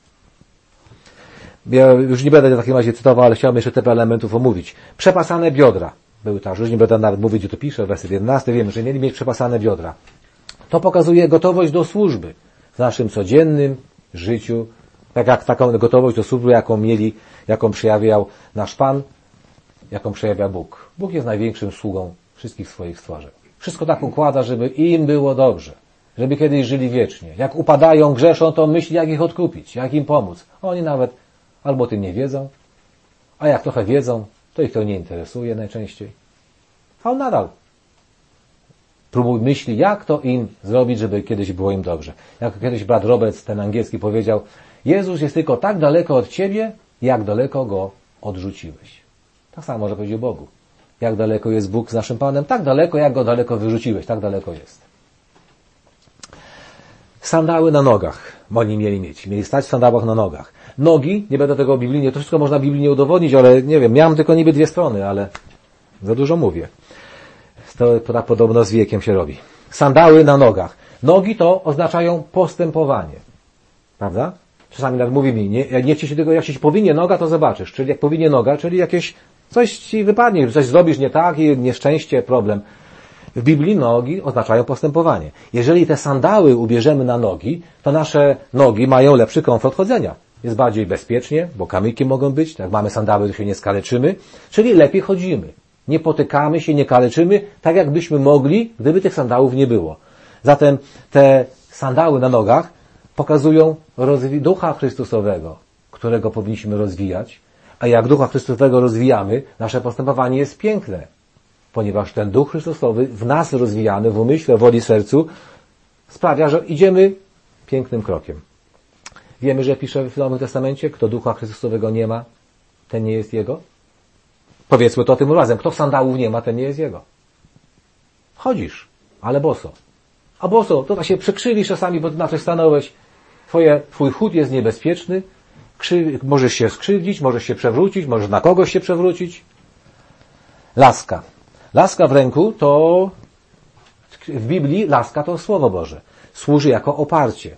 Ja już nie będę w takim razie cytował, ale chciałbym jeszcze te elementów omówić. Przepasane biodra. Były tak, już nie będę nawet mówić, gdzie to pisze, werset jedenasty, wiemy, że mieli mieć przepasane biodra. To pokazuje gotowość do służby w naszym codziennym życiu, tak jak taką gotowość do służby, jaką mieli, jaką przejawiał nasz Pan, jaką przejawia Bóg. Bóg jest największym sługą wszystkich swoich stworzeń. Wszystko tak układa, żeby im było dobrze, żeby kiedyś żyli wiecznie. Jak upadają, grzeszą, to myśli, jak ich odkupić, jak im pomóc. Oni nawet albo o tym nie wiedzą, a jak trochę wiedzą, to ich to nie interesuje najczęściej. A on nadal próbuje myśli, jak to im zrobić, żeby kiedyś było im dobrze. Jak kiedyś brat Robert, ten angielski, powiedział, Jezus jest tylko tak daleko od ciebie, jak daleko go odrzuciłeś. Tak samo może powiedzieć o Bogu. Jak daleko jest Bóg z naszym Panem, tak daleko, jak go daleko wyrzuciłeś, tak daleko jest. Sandały na nogach oni mieli mieć. Mieli stać w sandałach na nogach. Nogi, nie będę tego biblijnie, to wszystko można biblijnie udowodnić, ale nie wiem, miałem tylko niby dwie strony, ale za dużo mówię. To tak podobno z wiekiem się robi. Sandały na nogach. Nogi to oznaczają postępowanie. Prawda? Czasami nawet mówi mi, nie, nie ci się tego, jak ci powinie noga, to zobaczysz. Czyli jak powinie noga, czyli jakieś coś ci wypadnie, coś zrobisz nie tak i nieszczęście, problem. W Biblii nogi oznaczają postępowanie. Jeżeli te sandały ubierzemy na nogi, to nasze nogi mają lepszy komfort chodzenia. Jest bardziej bezpiecznie, bo kamyki mogą być, jak mamy sandały, to się nie skaleczymy, czyli lepiej chodzimy. Nie potykamy się, nie kaleczymy, tak jakbyśmy mogli, gdyby tych sandałów nie było. Zatem te sandały na nogach pokazują rozwi- Ducha Chrystusowego, którego powinniśmy rozwijać, a jak Ducha Chrystusowego rozwijamy, nasze postępowanie jest piękne, ponieważ ten Duch Chrystusowy w nas rozwijany, w umyśle, woli, sercu sprawia, że idziemy pięknym krokiem. Wiemy, że pisze w Nowym Testamencie, kto Ducha Chrystusowego nie ma, ten nie jest Jego. Powiedzmy to tym razem, kto sandałów nie ma, ten nie jest Jego. Chodzisz, ale boso. A boso, to tak się przekrzywisz czasami, bo na coś stanąłeś. Twoje, twój chód jest niebezpieczny, krzy, możesz się skrzywdzić, możesz się przewrócić, możesz na kogoś się przewrócić. Laska. Laska w ręku to, w Biblii laska to Słowo Boże. Służy jako oparcie.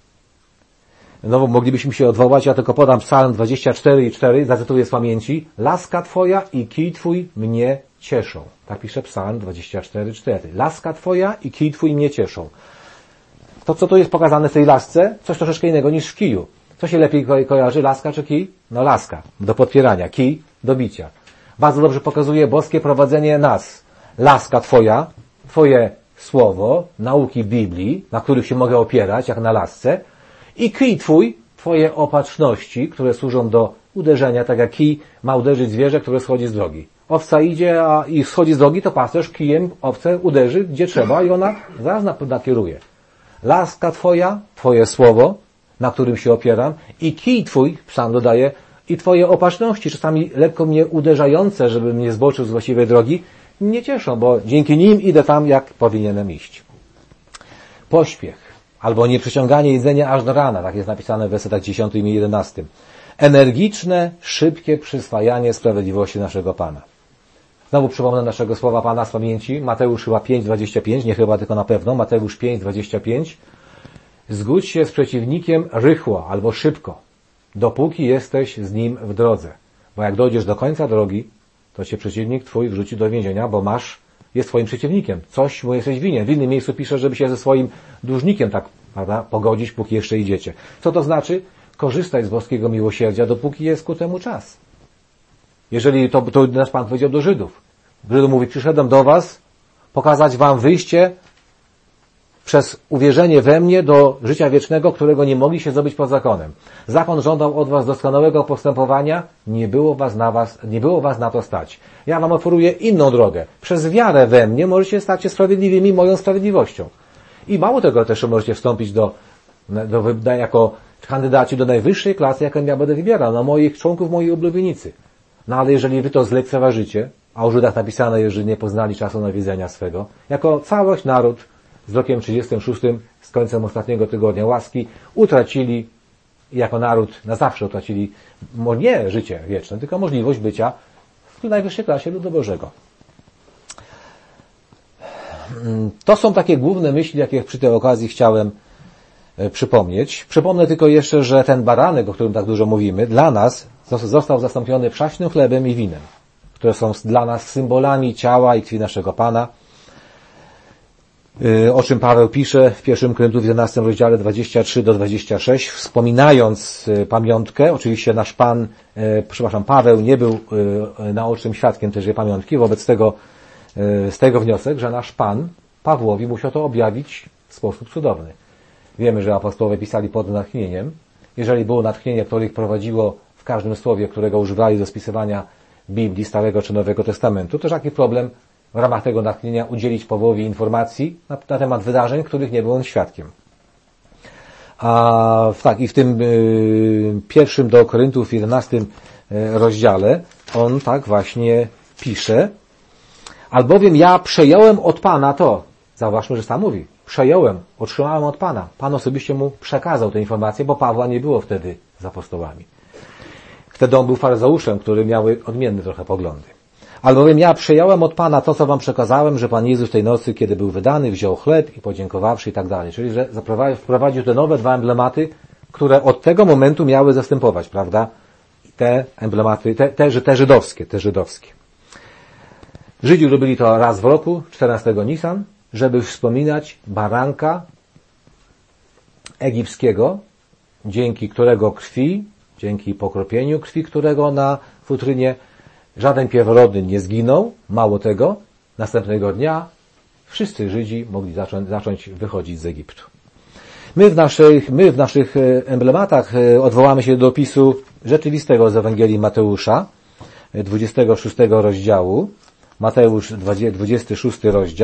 No, moglibyśmy się odwołać, ja tylko podam Psalm dwadzieścia cztery i cztery, zacytuję z pamięci. Laska Twoja i kij Twój mnie cieszą. Tak pisze Psalm dwadzieścia cztery cztery. Laska Twoja i kij Twój mnie cieszą. To, co tu jest pokazane w tej lasce, coś troszeczkę innego niż w kiju. Co się lepiej ko- kojarzy, laska czy kij? No laska, do podpierania, kij do bicia. Bardzo dobrze pokazuje boskie prowadzenie nas. Laska Twoja, Twoje słowo, nauki Biblii, na których się mogę opierać, jak na lasce, i kij Twój, Twoje opatrzności, które służą do uderzenia, tak jak kij ma uderzyć zwierzę, które schodzi z drogi. Owca idzie a i schodzi z drogi, to pasterz kijem owcę uderzy, gdzie trzeba i ona zaraz nakieruje. Laska Twoja, Twoje słowo, na którym się opieram, i kij Twój, psalm dodaje, i Twoje opatrzności, czasami lekko mnie uderzające, żebym nie zboczył z właściwej drogi, mnie cieszą, bo dzięki nim idę tam, jak powinienem iść. Pośpiech, albo nieprzeciąganie jedzenia aż do rana, tak jest napisane w wersetach dziesiątym i jedenastym. Energiczne, szybkie przyswajanie sprawiedliwości naszego Pana. Znowu przypomnę naszego słowa Pana z pamięci, Mateusz chyba pięć dwadzieścia pięć, nie chyba, tylko na pewno, Mateusz pięć dwadzieścia pięć. Zgódź się z przeciwnikiem rychło albo szybko, dopóki jesteś z nim w drodze. Bo jak dojdziesz do końca drogi, to cię przeciwnik twój wrzuci do więzienia, bo masz, jest twoim przeciwnikiem. Coś mu jesteś winien. W innym miejscu pisze, żeby się ze swoim dłużnikiem tak, prawda, pogodzić, póki jeszcze idziecie. Co to znaczy? Korzystaj z boskiego miłosierdzia, dopóki jest ku temu czas. Jeżeli to, to nasz Pan powiedział do Żydów. Żydom mówi, przyszedłem do was pokazać wam wyjście przez uwierzenie we mnie do życia wiecznego, którego nie mogli się zdobyć pod zakonem. Zakon żądał od was doskonałego postępowania, nie było was na was, nie było was na to stać. Ja wam oferuję inną drogę. Przez wiarę we mnie możecie stać się sprawiedliwymi moją sprawiedliwością. I mało tego też możecie wstąpić do do, do, jako kandydaci do najwyższej klasy, jaką ja będę wybierał, na moich członków, mojej oblubienicy. No ale jeżeli wy to zlekceważycie, a o Żydach napisane jest, że nie poznali czasu nawiedzenia swego, jako całość naród z rokiem trzydziestym szóstym, z końcem ostatniego tygodnia łaski, utracili, jako naród na zawsze utracili, nie życie wieczne, tylko możliwość bycia w najwyższej klasie ludu Bożego. To są takie główne myśli, jakie przy tej okazji chciałem przypomnieć. Przypomnę tylko jeszcze, że ten baranek, o którym tak dużo mówimy, dla nas został zastąpiony przaśnym chlebem i winem, które są dla nas symbolami ciała i krwi naszego Pana, o czym Paweł pisze w pierwszym Koryntiów jedenastym rozdziale dwadzieścia trzy do dwudziestego szóstego, wspominając pamiątkę. Oczywiście nasz Pan, przepraszam, Paweł nie był naocznym świadkiem tejże pamiątki, wobec tego z tego wniosek, że nasz Pan Pawłowi musiał to objawić w sposób cudowny. Wiemy, że apostołowie pisali pod natchnieniem. Jeżeli było natchnienie, które ich prowadziło w każdym słowie, którego używali do spisywania Biblii, Starego czy Nowego Testamentu, to jaki problem w ramach tego natchnienia udzielić Pawłowi informacji na, na temat wydarzeń, których nie był on świadkiem. A tak, i w tym y, pierwszym do Koryntów jedenastym y, rozdziale on tak właśnie pisze: albowiem ja przejąłem od Pana to, zauważmy, że sam mówi, przejąłem, otrzymałem od Pana. Pan osobiście mu przekazał tę informację, bo Pawła nie było wtedy z apostołami. Wtedy on był faryzeuszem, który miał odmienne trochę poglądy. Albowiem ja przejąłem od Pana to, co wam przekazałem, że Pan Jezus tej nocy, kiedy był wydany, wziął chleb i podziękowawszy i tak dalej. Czyli, że wprowadził te nowe dwa emblematy, które od tego momentu miały zastępować, prawda? Te emblematy, te, te, te żydowskie, te żydowskie. Żydzi robili to raz w roku, czternastego Nisan, żeby wspominać baranka egipskiego, dzięki którego krwi, dzięki pokropieniu krwi, którego na futrynie żaden pierworodny nie zginął. Mało tego, następnego dnia wszyscy Żydzi mogli zacząć, zacząć wychodzić z Egiptu. My w naszych, my w naszych emblematach odwołamy się do opisu rzeczywistego z Ewangelii Mateusza, dwudziestego szóstego rozdziału. Mateusz, dwudziesty szósty rozdział.